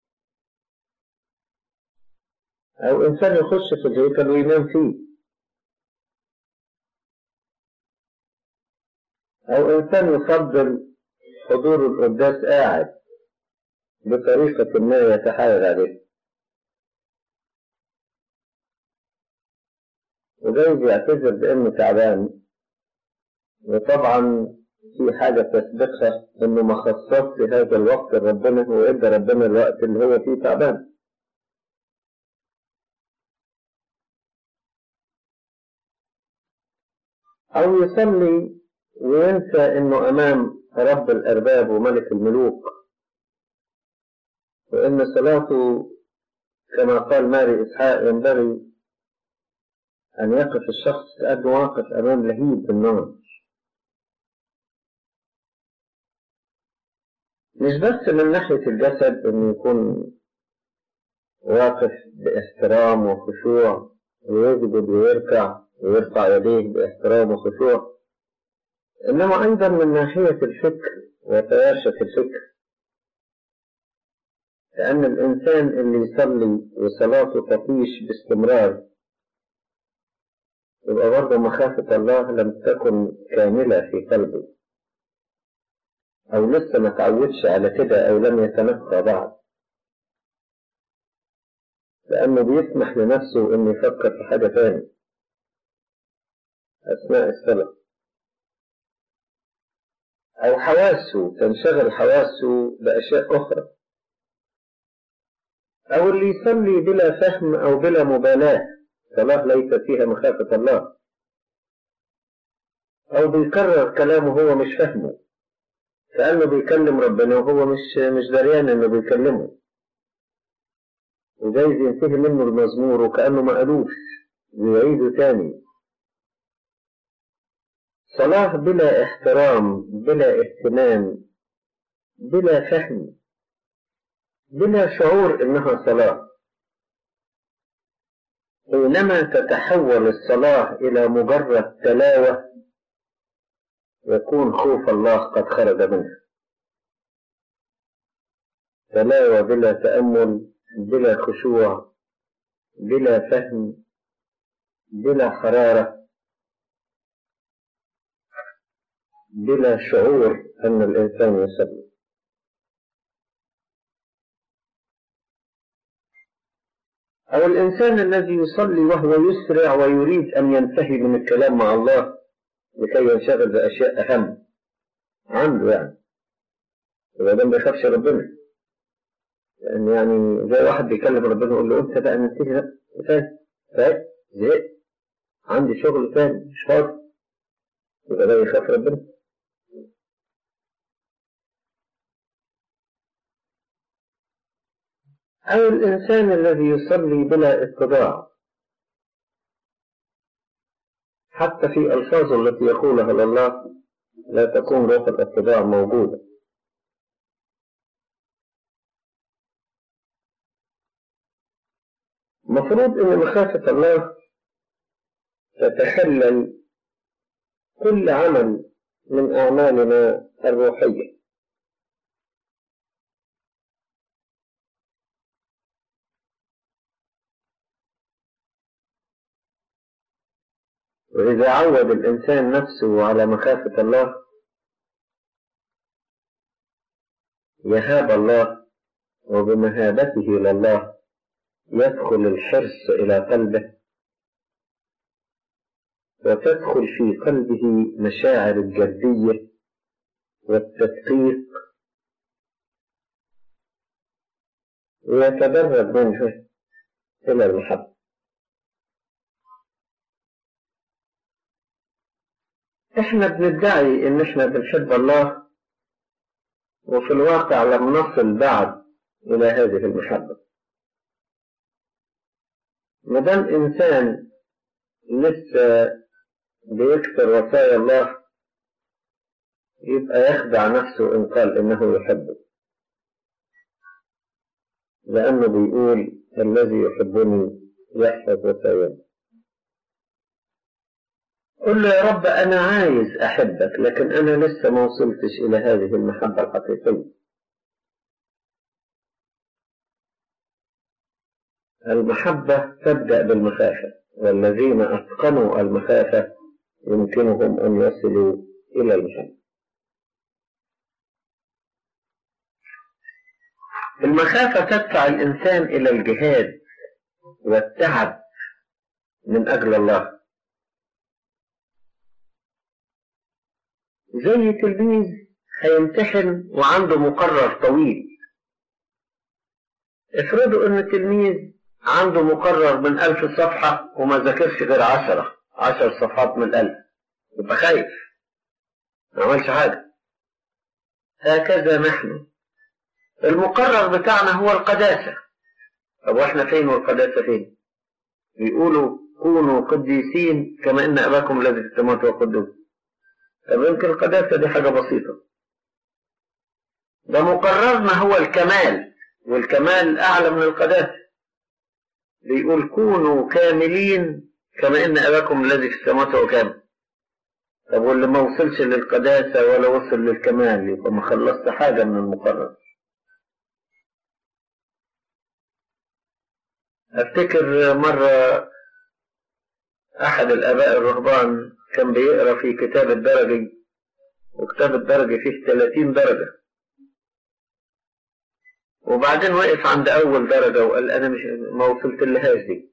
أو إنسان يخش في الهيكل وينام فيه، أو إنسان يفضل حضور القداس قاعد بطريقة ما يتحايل عليه، وجايز يعتذر بأنه تعبان، وطبعا في حاجة تسبقها إنه ما خصصش هذا الوقت لربنا، وإدى ربنا الوقت اللي هو فيه تعبان. أو يصلي وينسى إنه أمام رب الأرباب وملك الملوك، وإن صلاته كما قال ماري إسحاق ينبغي أن يقف الشخص كأنه واقف أمام لهيب النار. مش بس من ناحية الجسد إنه يكون واقف باحترام وخشوع ويسجد ويركع ويرفع يديه باحترام وخشوع، إنما أيضا من ناحية الفكر وتياشة الفكر. لأن الإنسان اللي يصلي وصلاته تطيش باستمرار يبقى برضه مخافة الله لم تكن كاملة في قلبه، أو لسه ما تعودش على كده، أو لم يتنقى بعد، لأنه بيسمح لنفسه إنه يفكر في حاجة تاني أثناء الصلاة، أو حواسه تنشغل حواسه بأشياء أخرى، أو اللي يصلي بلا فهم أو بلا مبالاة، صلاة ليس فيها مخافة الله، أو بيكرر كلامه هو مش فهمه كأنه بيكلم ربنا وهو مش مش دريان إنه بيكلمه، وجايز ينتهي منه المزمور وكأنه ما قالوش ويعيده تاني. صلاة بلا احترام، بلا اهتمام، بلا فهم، بلا شعور إنها صلاة. حينما تتحول الصلاة إلى مجرد تلاوة يكون خوف الله قد خرج منها. تلاوة بلا تأمل، بلا خشوع، بلا فهم، بلا حرارة، بلا شعور أن الإنسان يصلي. أو الإنسان الذي يصلي وهو يسرع ويريد أن ينتهي من الكلام مع الله لكي ينشغل بأشياء أهم عنده، يعني يبقى ده ما بيخافش ربنا. لأن يعني زي واحد بيكلم ربنا يقول له أنت بقى ننتهي بقى، فاهم فاهم زهقت، عندي شغل تاني مش فاضي، يبقى ده يخاف ربنا. أو الإنسان الذي يصلي بلا اتضاع، حتى في ألفاظه التي يقولها لله لا تكون روح الاتضاع موجودة. مفروض أن مخافة الله تتخلل كل عمل من أعمالنا الروحية. وإذا عود الإنسان نفسه على مخافة الله يهاب الله، وبمهابته لله يدخل الحرص إلى قلبه، وتدخل في قلبه مشاعر الجدية والتدقيق، ويتدرج منها إلى المحبة. احنا بندعي ان احنا بنحب الله، وفي الواقع لم نصل بعد الى هذه المحبة. مادام انسان لسه بيكسر وصايا الله يبقى يخدع نفسه ان قال انه يحبه، لانه بيقول الذي يحبني يحفظ وصاياي. قل له يا رب أنا عايز أحبك، لكن أنا لسه ما وصلتش إلى هذه المحبة الحقيقية. المحبة تبدأ بالمخافة، والذين أتقنوا المخافة يمكنهم أن يصلوا إلى المحبة. المخافة تدفع الإنسان إلى الجهاد والتعب من أجل الله. زي تلميذ هيمتحن وعنده مقرر طويل. افرضوا ان تلميذ عنده مقرر من ألف صفحة وما ذاكرش غير عشرة عشر صفحات من الألف، يبقى خايف ما عملش حاجة. هكذا نحن المقرر بتاعنا هو القداسة. طب واحنا فين والقداسة فين؟ بيقولوا كونوا قديسين كما ان اباكم الذي في السماوات هو قدوس. طب يمكن القداسة دي حاجة بسيطة. ده مقررنا هو الكمال، والكمال أعلى من القداسة. بيقول كونوا كاملين كما إن أباكم الذي في السماوات هو كامل. طب واللي ما وصلش للقداسة ولا وصل للكمال يبقى ما خلصت حاجة من المقرر. أفتكر مرة أحد الآباء الرهبان كان بيقرأ في كتاب الدرجي، وكتاب الدرجي فيه ثلاثين درجة، وبعدين وقف عند أول درجة وقال أنا مش ما وصلت لهاش دي،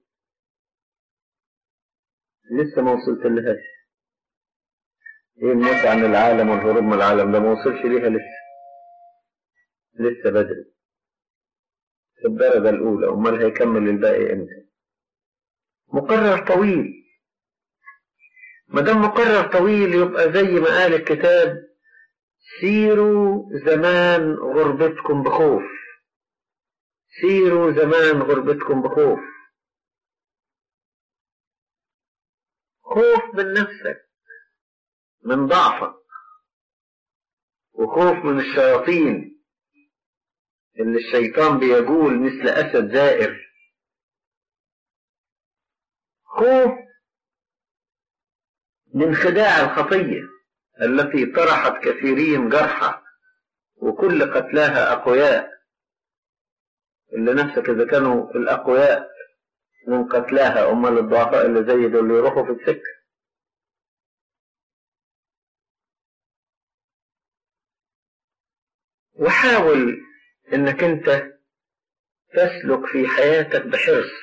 لسه ما وصلت لهاش. إيه الموت عن العالم والهروب من العالم ده ما وصلش ليها لسه، لسه بدري في الدرجة الأولى، أمال هيكمل الباقي إمتى؟ مقرر طويل. ما دام مقرر طويل يبقى زي ما قال الكتاب سيروا زمان غربتكم بخوف. سيروا زمان غربتكم بخوف. خوف من نفسك، من ضعفك، وخوف من الشياطين اللي الشيطان بيجول مثل أسد زائر. خوف من خداع الخطية التي طرحت كثيرين جرحى، وكل قتلاها أقوياء. اللي نفسك إذا كانوا الأقوياء من قتلاها، أمال الضعفاء اللي زي دول اللي يروحوا في السكة. وحاول إنك أنت تسلك في حياتك بحرص.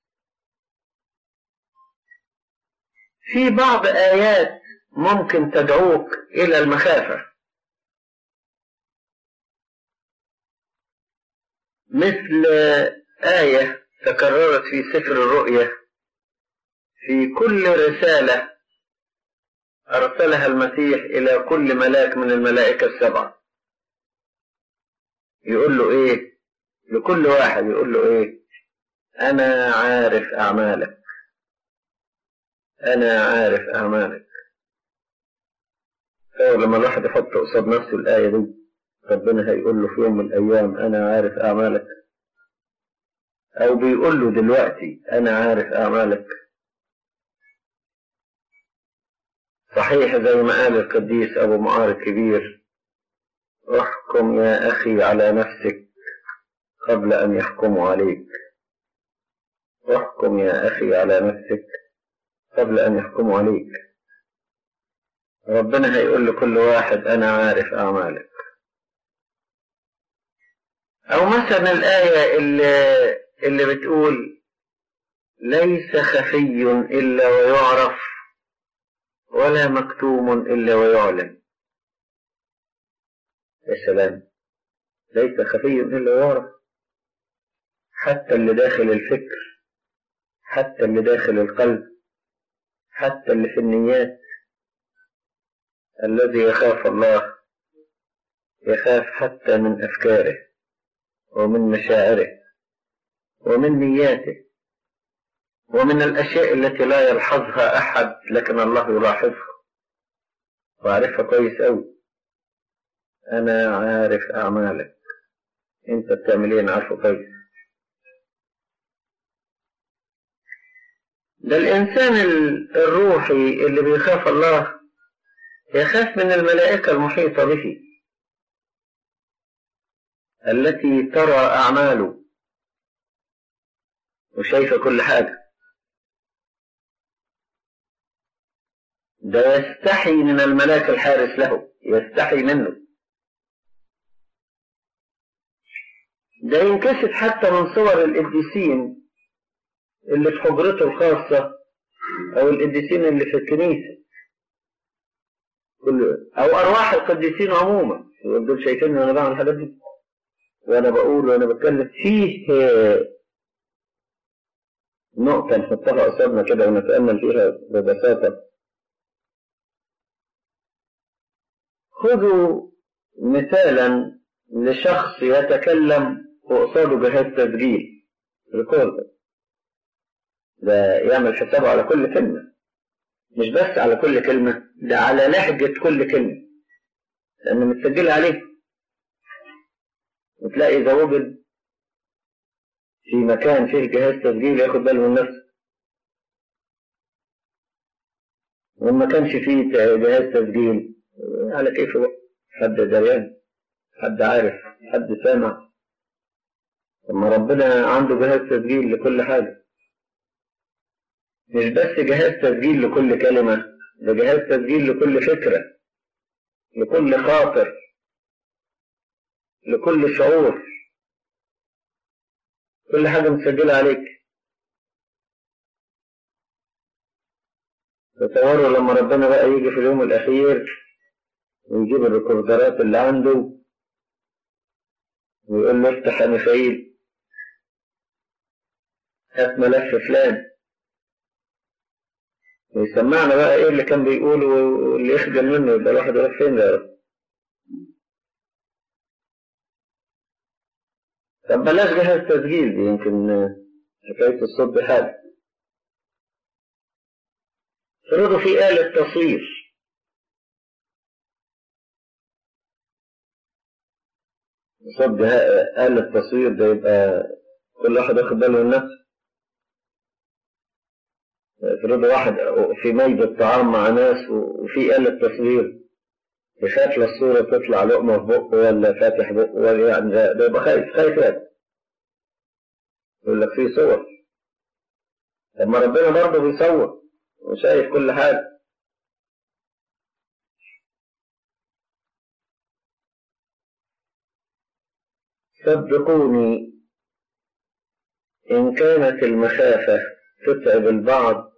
في بعض آيات ممكن تدعوك إلى المخافة، مثل آية تكررت في سفر الرؤيا في كل رسالة أرسلها المسيح إلى كل ملاك من الملائكة السبعة. يقول له إيه؟ لكل واحد يقول له إيه؟ أنا عارف أعمالك، أنا عارف أعمالك. لما الواحد يحط قصاد نفسه الآية دي ربنا هيقول له في يوم من الأيام أنا عارف أعمالك، أو بيقول له دلوقتي أنا عارف أعمالك. صحيح زي ما قال القديس أبو معار الكبير: احكم يا أخي على نفسك قبل أن يحكموا عليك. احكم يا أخي على نفسك قبل أن يحكموا عليك. ربنا هيقول لكل واحد: أنا عارف أعمالك. أو مثلا الآية اللي, اللي بتقول: ليس خفي إلا ويعرف ولا مكتوم إلا ويعلن. يا سلام، ليس خفي إلا ويعرف. حتى اللي داخل الفكر، حتى اللي داخل القلب، حتى اللي في النيات. الذي يخاف الله يخاف حتى من أفكاره ومن مشاعره ومن نياته ومن الأشياء التي لا يلحظها أحد لكن الله يلاحظها وعارفها كويس أوي. أنا عارف أعمالك، أنت بتعمل إيه؟ أنا عارفه كويس. ده الإنسان الروحي اللي بيخاف الله يخاف من الملائكة المحيطة به التي ترى أعماله وشايفة كل حاجة. ده يستحي من الملاك الحارس له، يستحي منه. ده ينكشف حتى من صور القديسين اللي في حجرته الخاصة أو القديسين اللي في الكنيسة، أو أرواح القديسين عموما. دول شايفيني وأنا بعمل الحاجات دي، وأنا بقول وأنا بتكلم. فيه نقطة نحطها قصادنا كده ونتأمل فيها ببساطة. خذوا مثالا لشخص يتكلم وقصاده جهاز تسجيل ريكورد، ده يعمل حسابه على كل كلمة، مش بس على كل كلمة، ده على لهجة كل كلمة لأنه متسجل عليه. وتلاقي إذا وجد في مكان فيه جهاز تسجيل ياخد باله من نفسه، وما كانش فيه جهاز تسجيل على كيفه بقى. حد دريان، حد عارف، حد سامع. لما ربنا عنده جهاز تسجيل لكل حاجة، مش بس جهاز تسجيل لكل كلمة، ده جهاز تسجيل لكل فكرة، لكل خاطر، لكل شعور. كل حاجة مسجلة عليك. تصوروا لما ربنا بقى يجي في اليوم الأخير ويجيب الريكوردرات اللي عنده ويقول له: افتح يا ميخائيل، هات ملف فلان، ويسمعنا بقى ايه اللي كان بيقوله واللي يخجل منه. يبقى الواحد يروح فين ده يا رب؟ طب بلاش جهاز تسجيل دي، يمكن حكاية الصوت دي حاجة. فرضوا في آلة تصوير، صوت آلة تصوير ده يبقى كل واحد واخد باله من نفسه. فرضوا واحد في ميدة طعام مع ناس وفي آلة تصوير، يخاف للصورة تطلع لقمة في بقه ولا فاتح بقه ولا يعني، ده يبقى خايف خايف يعني. يقول لك في صور. لما ربنا برضه بيصور وشايف كل حاجة. صدقوني إن كانت المخافة تتعب البعض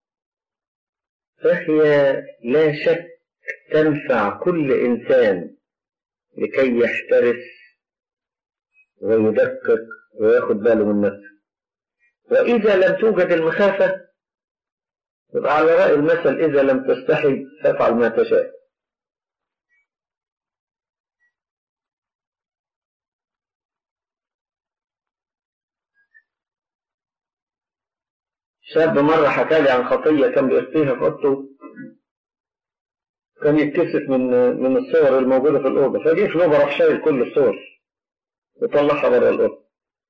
فهي لا شك تنفع كل إنسان لكي يحترس ويدقق وياخد باله من نفسه. وإذا لم توجد المخافة يبقى على رأي المثل: إذا لم تستحي فافعل ما تشاء. شاب مرة حكى لي عن خطية كان بيخفيها في أوضته، كان يتكسف من من الصور الموجودة في الأوضة، فجه في نوبة راح شايل كل الصور وطلعها بره الأوضة.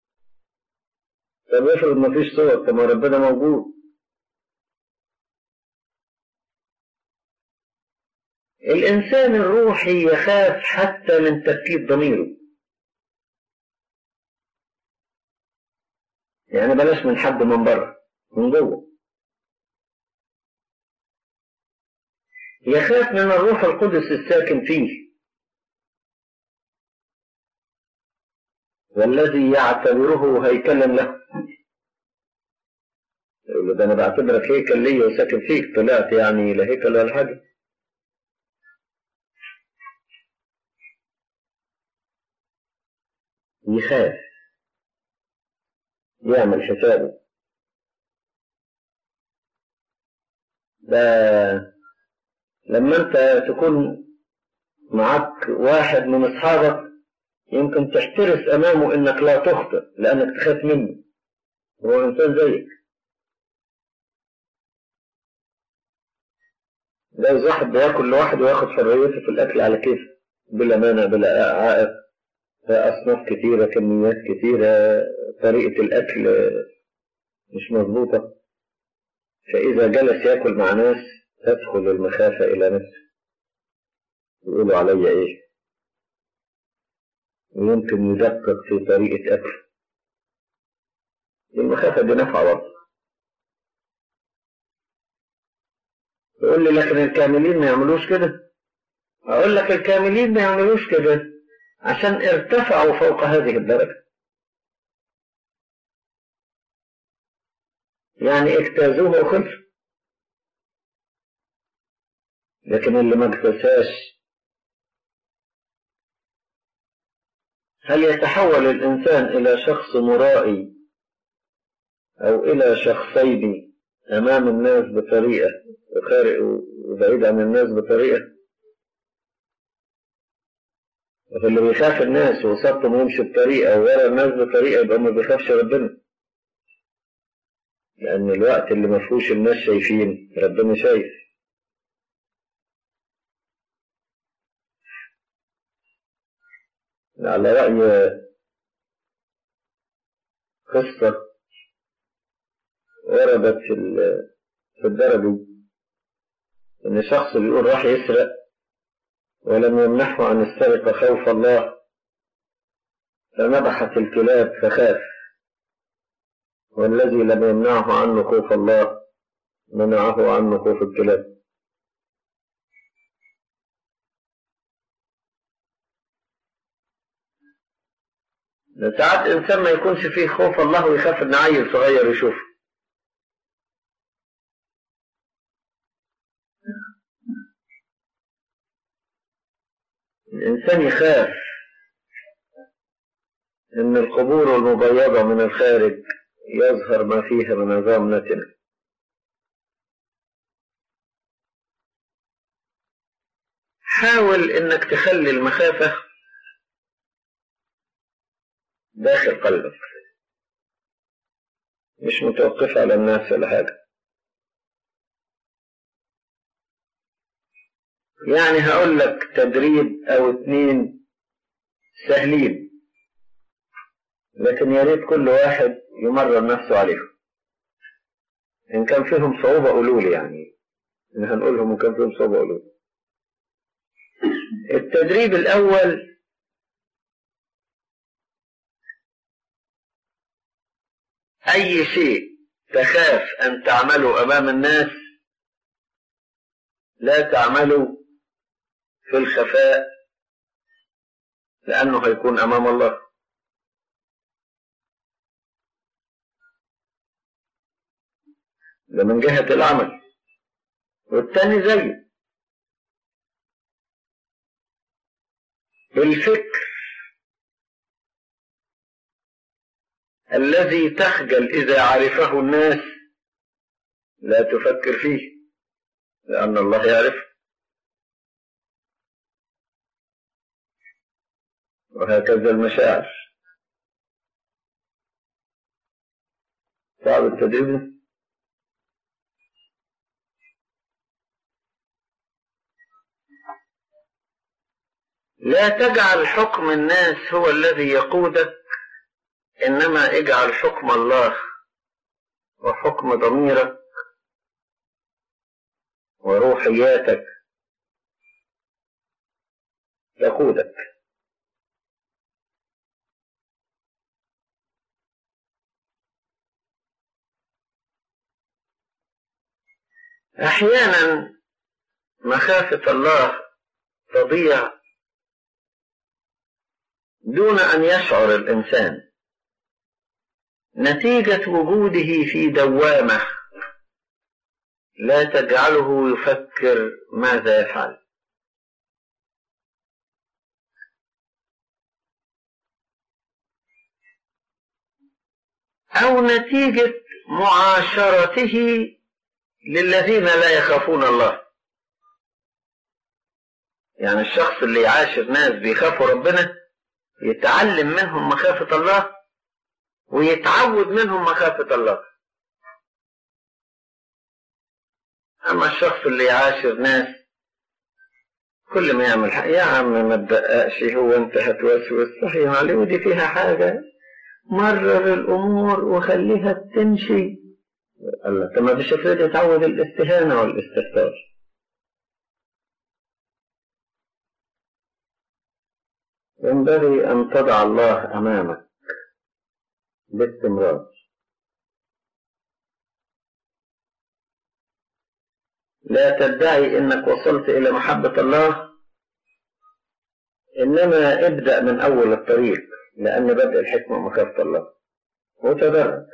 طب افرض مفيش صور، طب ما ربنا موجود. الإنسان الروحي يخاف حتى من تفكير ضميره، يعني بلاش من حد من بره، من جوه. يخاف من الروح القدس الساكن فيه، والذي يعتبره هيكلا له. يقول له ده أنا بعتبرك هيكل ليا وساكن فيك، طلعت يعني لا هيكل ولا حاجة. يخاف، يعمل حسابه. ده لما انت تكون معك واحد من اصحابك يمكن تحترس امامه انك لا تخطئ لانك تخاف منه، هو انسان زيك. ده واحد بياكل لوحده وياخد حريته في الاكل على كيفه بلا مانع بلا عائق، اصناف كتيره، كميات كتيره، طريقه الاكل مش مظبوطه، فاذا جلس ياكل مع ناس تدخل المخافه الى نفسه، يقولوا علي ايه، ويمكن يدقق في طريقه اكله. المخافه دي نفع برضه. يقول لي لكن الكاملين ما يعملوش كده. اقول لك الكاملين ما يعملوش كده عشان ارتفعوا فوق هذه الدرجة، يعني اجتازوها وخلصوا. لكن اللي ما اجتازهاش، هل يتحول الإنسان إلى شخص مرائي أو إلى شخصين أمام الناس بطريقة وبعيد عن الناس بطريقة؟ اللي بيخاف الناس وسطهم يمشي بطريقة وورا الناس بطريقة يبقى ما بيخافش ربنا، لأن الوقت اللي ما فيهوش الناس شايفين ربنا شايف. على رأي قصة وردت في في الدرجة إن شخص بيقول راح يسرق ولم يمنحه عن السرقة خوف الله، فنبحت الكلاب فخاف، والذي لم يمنعه عنه خوف الله منعه عنه خوف الكلاب. ساعات إنسان ما يكونش فيه خوف الله ويخاف إن عيل صغير يشوفه. الإنسان يخاف إن القبور المبيضة من الخارج يظهر ما فيها من نظام نتن. حاول إنك تخلي المخافة داخل قلبك، مش متوقف على الناس ولا حاجة. يعني هقول لك تدريب أو اتنين سهلين، لكن يا ريت كل واحد يمرن نفسه عليهم. إن كان فيهم صعوبة قولوا لي، يعني إن هنقولهم إن كان فيهم صعوبة قولوا لي. التدريب الأول: أي شيء تخاف أن تعمله أمام الناس لا تعمله في الخفاء، لأنه هيكون أمام الله. ده من جهة العمل. والتاني زيه، الفكر الذي تخجل إذا عرفه الناس لا تفكر فيه، لأن الله يعرفه. وهكذا المشاعر. صعب التدريب. لا تجعل حكم الناس هو الذي يقودك، إنما اجعل حكم الله وحكم ضميرك وروحياتك يقودك. أحيانا مخافة الله تضيع دون أن يشعر الإنسان نتيجة وجوده في دوامة لا تجعله يفكر ماذا يفعل. أو نتيجة معاشرته للذين لا يخافون الله. يعني الشخص اللي يعاشر ناس بيخافوا ربنا يتعلم منهم مخافة الله ويتعود منهم مخافة الله. أما الشخص اللي يعاشر ناس كل ما يعمل حاجة يا عم ما تدققش، هو أنت هتوسوس صحيح عليه ودي فيها حاجة، مرر الأمور وخليها تمشي. الله طب ما فيش افرض يتعود الاستهانة والاستهتار. ينبغي أن تضع الله أمامك باستمرار. لا تدعي إنك وصلت إلى محبة الله، إنما ابدأ من أول الطريق، لأن بدء الحكمة مخافة الله، وتدرج.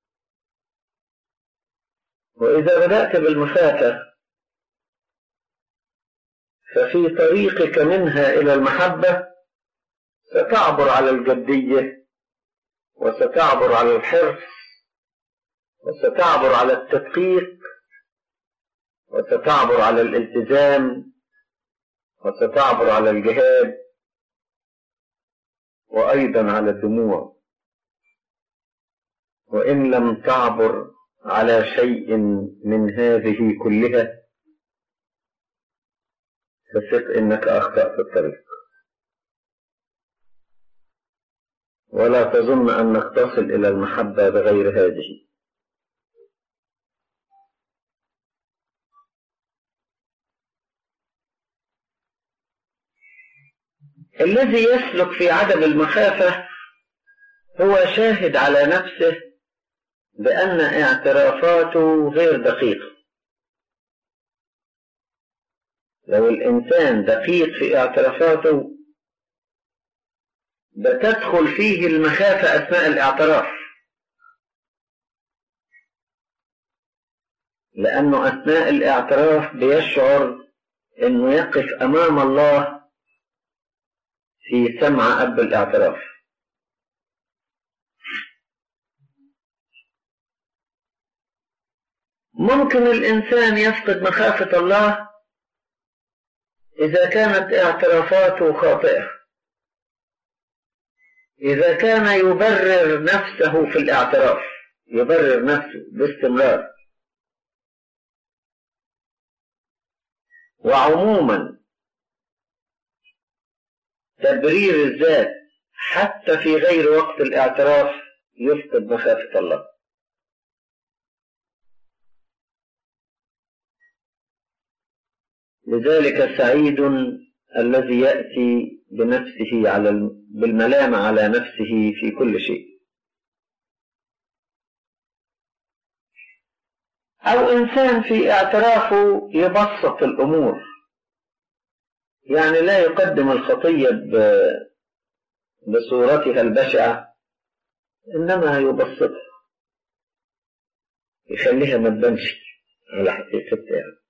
وإذا بدأت بالمخافة ففي طريقك منها إلى المحبة ستعبر على الجدية، وستعبر على الحرص، وستعبر على التدقيق، وستعبر على الالتزام، وستعبر على الجهاد، وأيضا على الدموع. وإن لم تعبر على شيء من هذه كلها فثق إنك أخطأت الطريق، ولا تظن أنك تصل إلى المحبة بغير هذه. الذي يسلك في عدم المخافة هو شاهد على نفسه بأن اعترافاته غير دقيقة. لو الإنسان دقيق في اعترافاته بتدخل فيه المخافة أثناء الاعتراف، لأنه أثناء الاعتراف بيشعر أنه يقف أمام الله في سمع أب الاعتراف. ممكن الإنسان يفقد مخافة الله إذا كانت اعترافاته خاطئة، إذا كان يبرر نفسه في الاعتراف، يبرر نفسه باستمرار. وعموما تبرير الذات حتى في غير وقت الاعتراف يفقد مخافة الله. لذلك سعيد الذي يأتي بنفسه على بالملامة على نفسه في كل شيء. أو إنسان في اعترافه يبسط الأمور، يعني لا يقدم الخطية بصورتها البشعة، إنما يبسطها يخليها ما تبانش على حقيقتها يعني.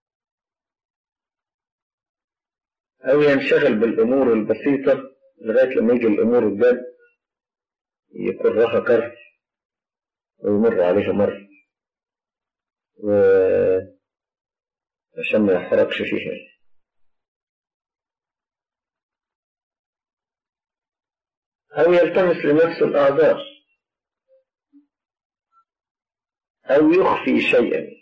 أو ينشغل بالأمور البسيطة لغاية لما يجي الأمور الجد يكرهها كره ويمر عليها مرة عشان ما يحرقش فيها. أو يلتمس لنفسه الأعذار، أو يخفي شيئا.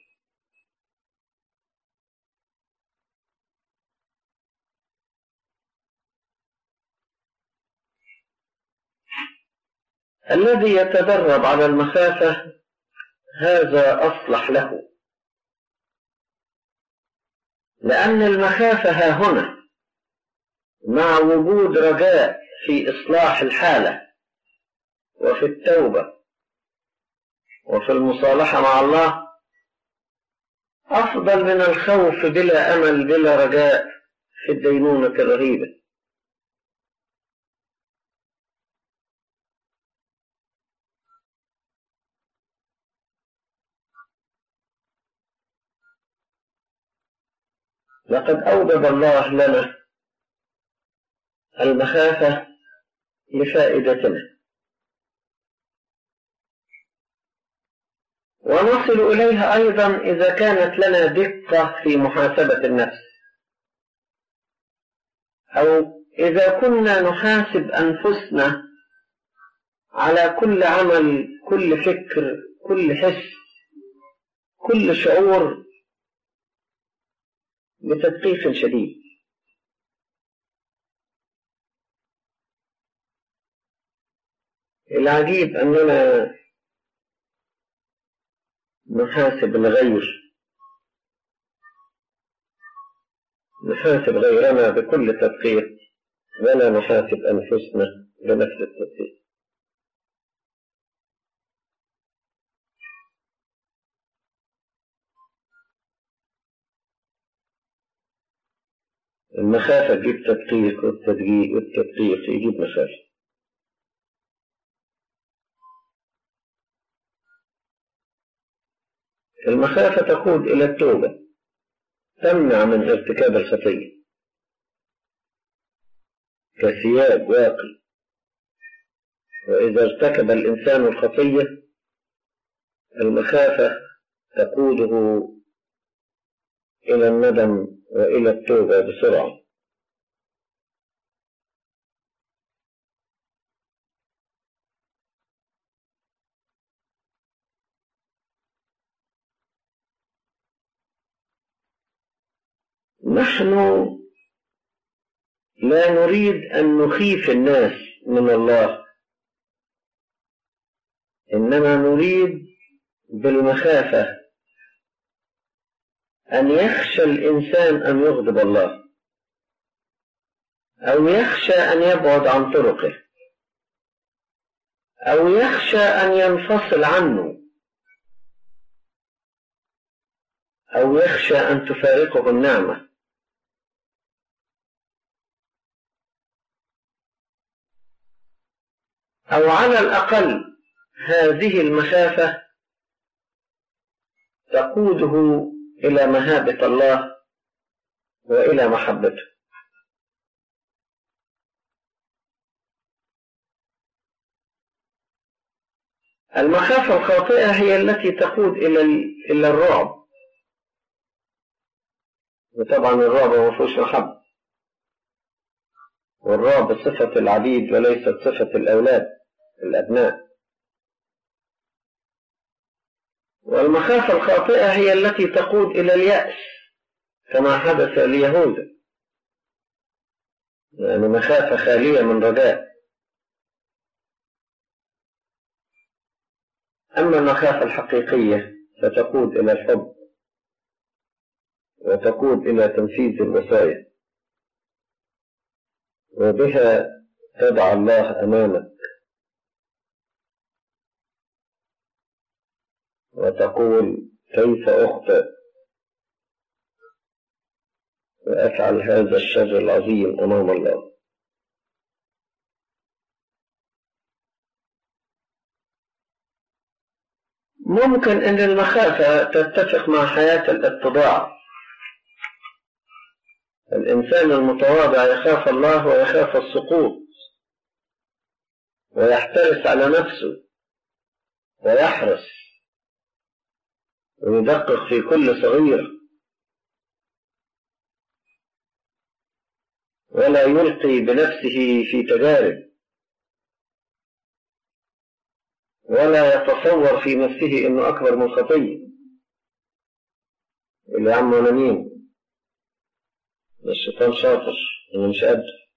الذي يتدرب على المخافة هذا أصلح له، لأن المخافة ها هنا مع وجود رجاء في إصلاح الحالة وفي التوبة وفي المصالحة مع الله أفضل من الخوف بلا أمل بلا رجاء في الدينونة الرهيبة. لقد أوجب الله لنا المخافة لفائدتنا، ونصل إليها أيضا إذا كانت لنا دقة في محاسبة النفس، أو إذا كنا نحاسب أنفسنا على كل عمل، كل فكر، كل حس، كل شعور بتدقيق شديد. العجيب أننا نحاسب الغير، نحاسب غيرنا بكل تدقيق ولا نحاسب أنفسنا بنفس التدقيق. المخافة تجيب تدقيق، والتدقيق والتدقيق يجيب مخافة. المخافة تقود إلى التوبة، تمنع من ارتكاب الخطية كثياب واقي. وإذا ارتكب الإنسان الخطية المخافة تقوده إلى الندم وإلى التوبة بسرعة. نحن لا نريد أن نخيف الناس من الله، إنما نريد بالمخافة أن يخشى الإنسان أن يغضب الله، أو يخشى أن يبعد عن طرقه، أو يخشى أن ينفصل عنه، أو يخشى أن تفارقه النعمة. أو على الأقل هذه المخافة تقوده إلى مهابة الله وإلى محبته. المخافة الخاطئة هي التي تقود إلى إلى الرعب، وطبعا الرعب ما فيهوش محبة، والرعب صفة العبيد وليست صفة الأولاد الأبناء. والمخافة الخاطئة هي التي تقود إلى اليأس كما حدث ليهوذا، يعني مخافة خالية من رجاء. أما المخافة الحقيقية فتقود إلى الحب وتقود إلى تنفيذ الوصايا، وبها تضع الله أمامك وتقول كيف أخطئ وأفعل هذا الشر العظيم أمام الله. ممكن أن المخافة تتفق مع حياة الاتضاع. الإنسان المتواضع يخاف الله ويخاف السقوط ويحترس على نفسه ويحرص ويدقق في كل صغيرة، ولا يلقي بنفسه في تجارب، ولا يتصور في نفسه إنه أكبر من خطية. اللي يا عم أنا مين؟ الشيطان شاطر، أنا مش قادر.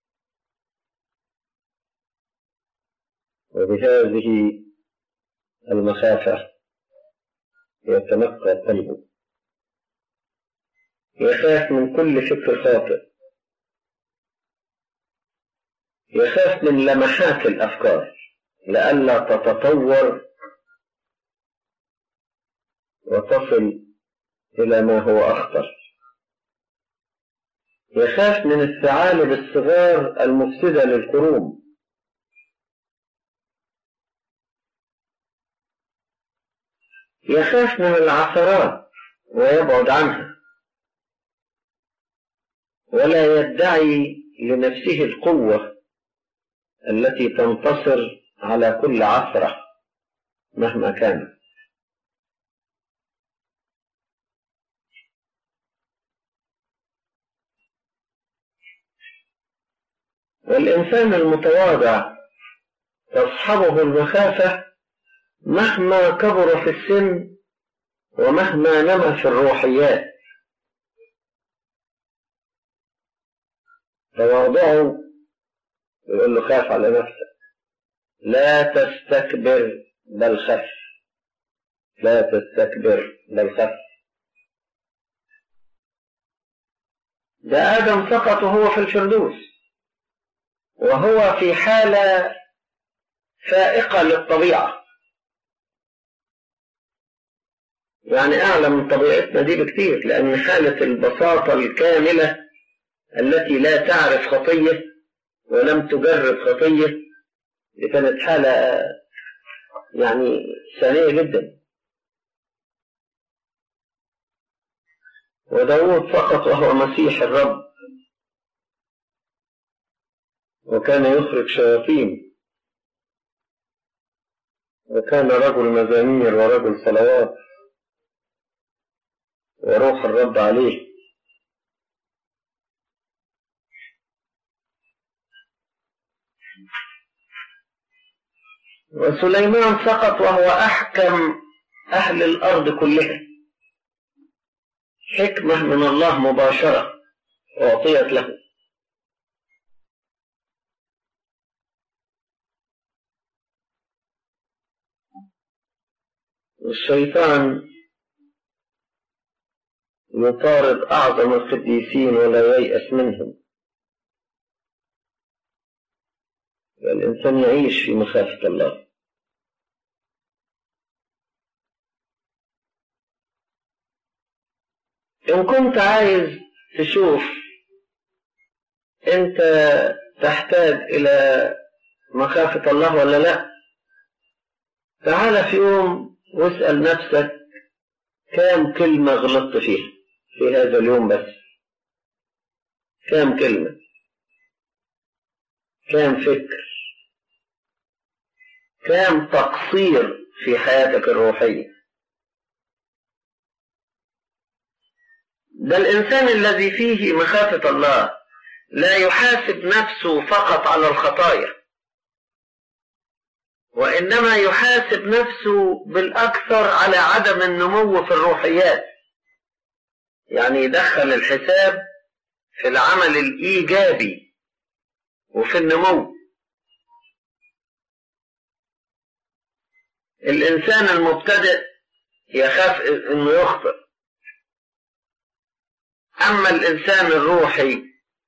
وبهذه المخافة يتنقى قلبه، يخاف من كل فكر خاطئ، يخاف من لمحات الأفكار لئلا تتطور وتصل إلى ما هو أخطر. يخاف من الثعالب الصغار المفسدة للكروم. يخاف من العثرات ويبعد عنها، ولا يدعي لنفسه القوة التي تنتصر على كل عثرة مهما كانت. والإنسان المتواضع تصحبه المخافة مهما كبر في السن ومهما نمى في الروحيات. تواضعه يقول له خاف على نفسك، لا تستكبر بل خف، لا تستكبر بل خف. ده آدم سقط وهو في الفردوس، وهو في حالة فائقة للطبيعة، يعني أعلى من طبيعتنا دي بكتير، لأن حالة البساطة الكاملة التي لا تعرف خطية ولم تجرب خطية دي كانت حالة يعني ثانية جدا. وداود سقط وهو مسيح الرب، وكان يخرج شياطين، وكان رجل مزامير ورجل صلوات، وروح الرب عليه. وسليمان سقط وهو أحكم أهل الأرض كلها، حكمة من الله مباشرة أعطيت له. والشيطان يطارد أعظم القديسين ولا ييأس منهم. الإنسان يعيش في مخافة الله. إن كنت عايز تشوف أنت تحتاج إلى مخافة الله ولا لا، تعال في يوم واسأل نفسك كام كلمة غلطت فيها في هذا اليوم بس، كام كلمة، كام فكر، كام تقصير في حياتك الروحية. ده الإنسان الذي فيه مخافة الله لا يحاسب نفسه فقط على الخطايا، وإنما يحاسب نفسه بالأكثر على عدم النمو في الروحيات، يعني يدخل الحساب في العمل الإيجابي وفي النمو. الإنسان المبتدئ يخاف إنه يخطئ، أما الإنسان الروحي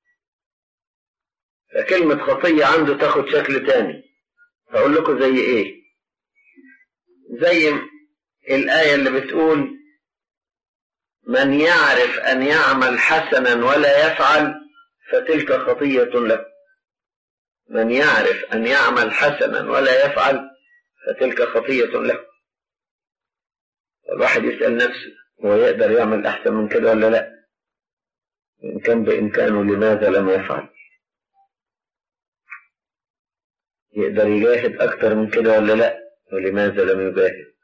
فكلمة خطية عنده تاخد شكل تاني. هقول لكم زي إيه؟ زي الآية اللي بتقول من يعرف أن يعمل حسنا ولا يفعل فتلك خطية له. من يعرف أن يعمل حسنا ولا يفعل فتلك خطية له. الواحد يسأل نفسه هو يقدر يعمل أحسن من كده ولا لا؟ إن كان بإمكانه لماذا لم يفعل؟ يقدر يجاهد أكتر من كده ولا لا؟ ولماذا لم يجاهد؟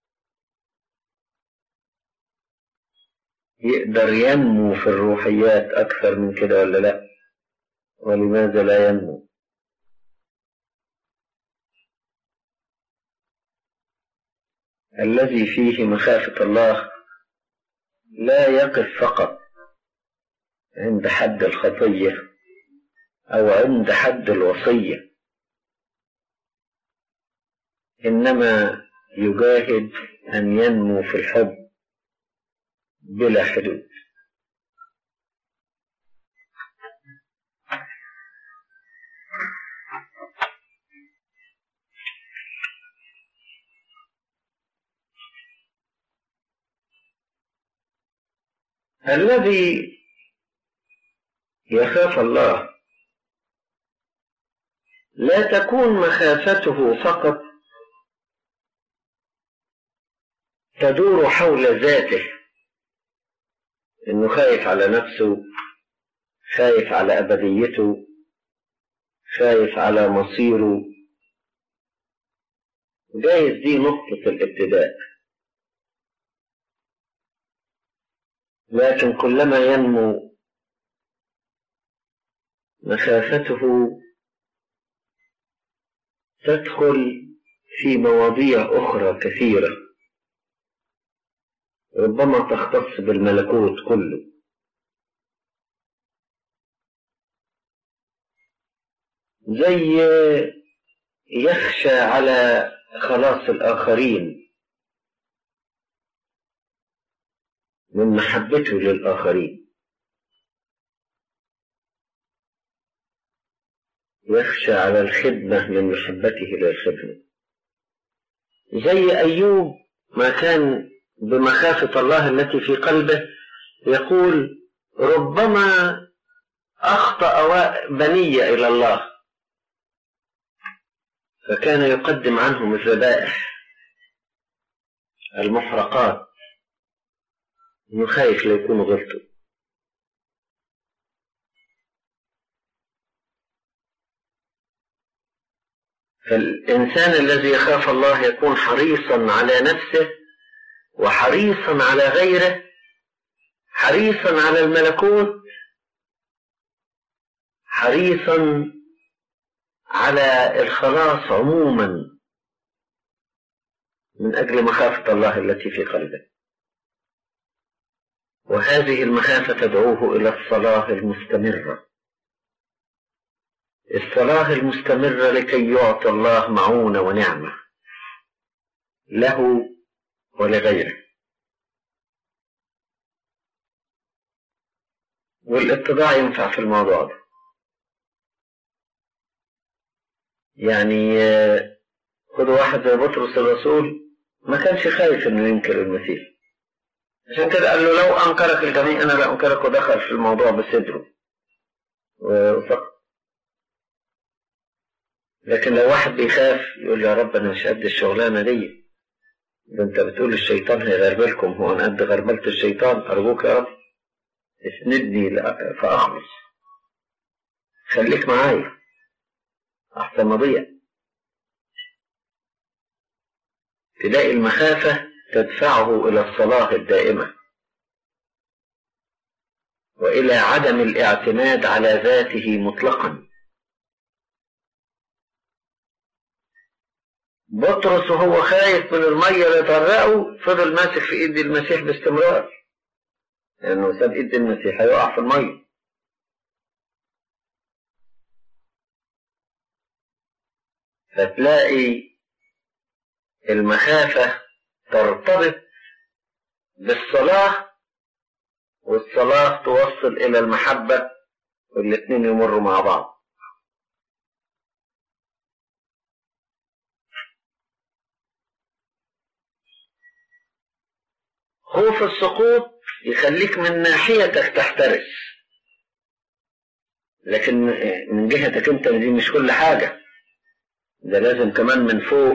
يقدر ينمو في الروحيات أكثر من كده ولا لا؟ ولماذا لا ينمو؟ الذي فيه مخافة الله لا يقف فقط عند حد الخطية أو عند حد الوصية، إنما يجاهد أن ينمو في الحب بلا حدود. الذي يخاف الله لا تكون مخافته فقط تدور حول ذاته، انه خايف على نفسه، خايف على ابديته، خايف على مصيره. جايز دي نقطة الابتداء، لكن كلما ينمو مخافته تدخل في مواضيع أخرى كثيرة، ربما تختص بالملكوت كله. زي يخشى على خلاص الآخرين من محبته للآخرين، يخشى على الخدمة من محبته للخدمة. زي أيوب ما كان بمخافة الله التي في قلبه يقول ربما أخطأ بني إلى الله، فكان يقدم عنهم الذبائح المحرقات، إنه خايف لا يكونوا غلطوا. فالإنسان الذي يخاف الله يكون حريصا على نفسه وحريصا على غيره، حريصا على الملكوت، حريصا على الخلاص عموما من أجل مخافة الله التي في قلبه. وهذه المخافة تدعوه إلى الصلاة المستمرة، الصلاة المستمرة لكي يعطي الله معونة ونعمة له ولغيره. والاتضاع ينفع في الموضوع ده. يعني خذوا واحد زي بطرس الرسول ما كانش خايف انه ينكر المسيح، عشان كده قال له لو انكرك الجميع انا لا انكرك، ودخل في الموضوع بصدره وفقط. لكن لو واحد بيخاف يقول يا رب انا مش قد الشغلانه دي، ده انت بتقول الشيطان هيغربلكم، هو انا قد غربلت الشيطان؟ ارجوك يا رب اسندني فاخلص، خليك معايا احسن ما اضيع. تلاقي المخافه تدفعه الى الصلاه الدائمه والى عدم الاعتماد على ذاته مطلقا. بطرس وهو خايف من الميه اللي تغرقه فضل ماسك في ايد المسيح باستمرار، لانه يعني ساب ايد المسيح هيقع في الميه. فتلاقي المخافه ترتبط بالصلاه، والصلاه توصل الى المحبه، والاثنين يمروا مع بعض. خوف السقوط يخليك من ناحيتك تحترس، لكن من جهتك انت دي مش كل حاجة، ده لازم كمان من فوق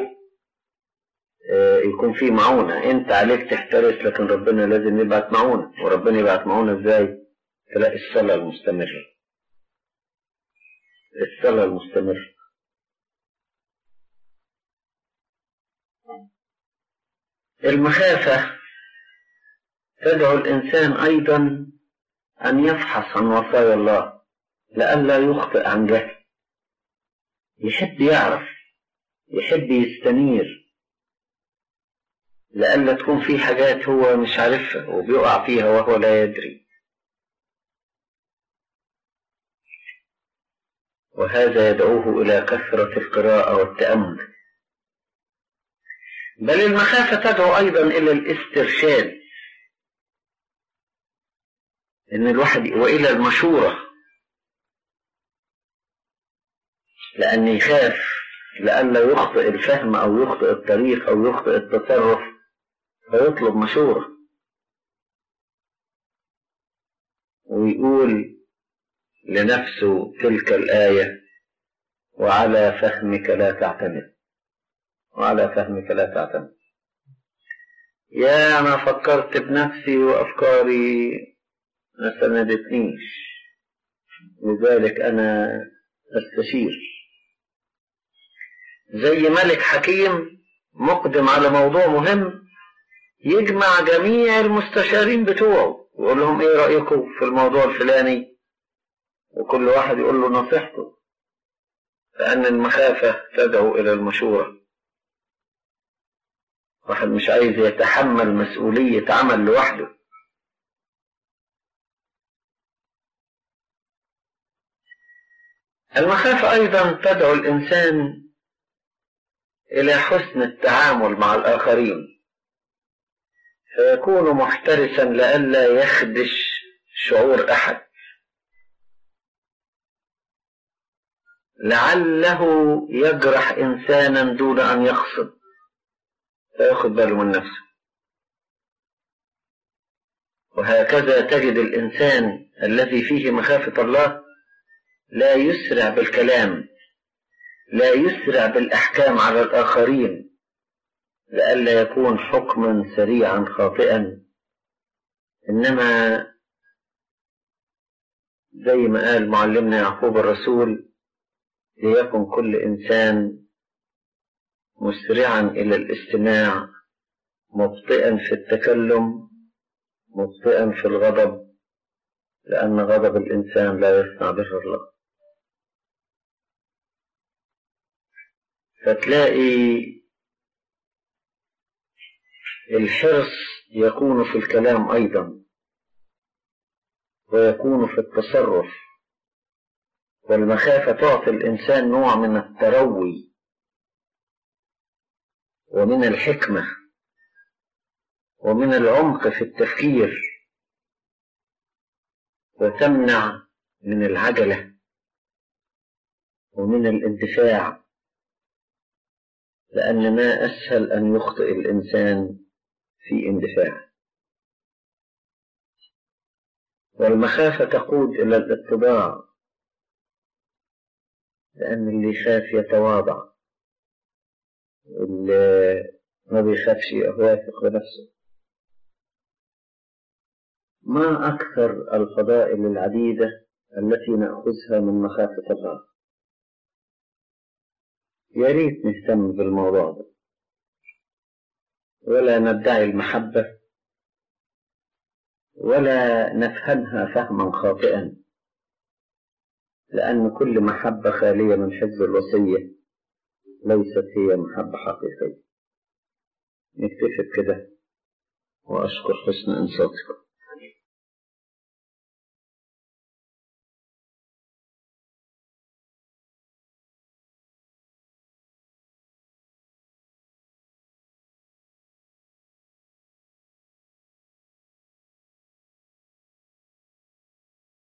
يكون في معونة. انت عليك تحترس لكن ربنا لازم يبعت معونة. وربنا يبعت معونة ازاي؟ تلاقي الصلاة المستمرة، الصلاة المستمرة. المخافة تدعو الإنسان أيضا أن يفحص عن وصايا الله لئلا يخطئ عن جهل، يحب يعرف، يحب يستنير، لئلا تكون في حاجات هو مش عارفها وبيقع فيها وهو لا يدري. وهذا يدعوه إلى كثرة القراءة والتأمل. بل المخافة تدعو أيضا إلى الاسترشاد، إن الواحد وإلى المشورة، لأن يخاف لئلا يخطئ الفهم أو يخطئ الطريق أو يخطئ التصرف، فيطلب مشورة. ويقول لنفسه تلك الآية: وعلى فهمك لا تعتمد، وعلى فهمك لا تعتمد. يا أنا فكرت بنفسي وأفكاري ما سندتنيش، لذلك أنا أستشير. زي ملك حكيم مقدم على موضوع مهم، يجمع جميع المستشارين بتوعه ويقول لهم ايه رأيكم في الموضوع الفلاني، وكل واحد يقول له نصيحته، لأن المخافة تدعو إلى المشورة. واحد مش عايز يتحمل مسؤولية عمل لوحده. المخافة أيضا تدعو الإنسان إلى حسن التعامل مع الآخرين، فيكون محترسا لئلا يخدش شعور أحد، لعله يجرح إنسانا دون أن يقصد، فياخد باله من نفسه. وهكذا تجد الإنسان الذي فيه مخافة الله لا يسرع بالكلام، لا يسرع بالأحكام على الآخرين، لئلا يكون حكما سريعا خاطئا، إنما زي ما قال معلمنا يعقوب الرسول: ليكن كل إنسان مسرعا إلى الاستماع، مبطئا في التكلم، مبطئا في الغضب، لأن غضب الإنسان لا يصنع بر الله. فتلاقي الحرص يكون في الكلام أيضا، ويكون في التصرف، والمخافة تعطي الإنسان نوع من التروي ومن الحكمة ومن العمق في التفكير، وتمنع من العجلة ومن الاندفاع، لأن ما أسهل أن يخطئ الإنسان في اندفاع. والمخافة تقود إلى الاتضاع، لأن اللي يخاف يتواضع، واللي ما بيخافش يواثق بنفسه. ما أكثر الفضائل العديدة التي نأخذها من مخافة الله. يا ريت نهتم بالموضوع ده، ولا ندعي المحبة، ولا نفهمها فهما خاطئا، لأن كل محبة خالية من حفظ الوصية ليست هي محبة حقيقية. نكتفي بكده، وأشكر حسن إنصاتكم.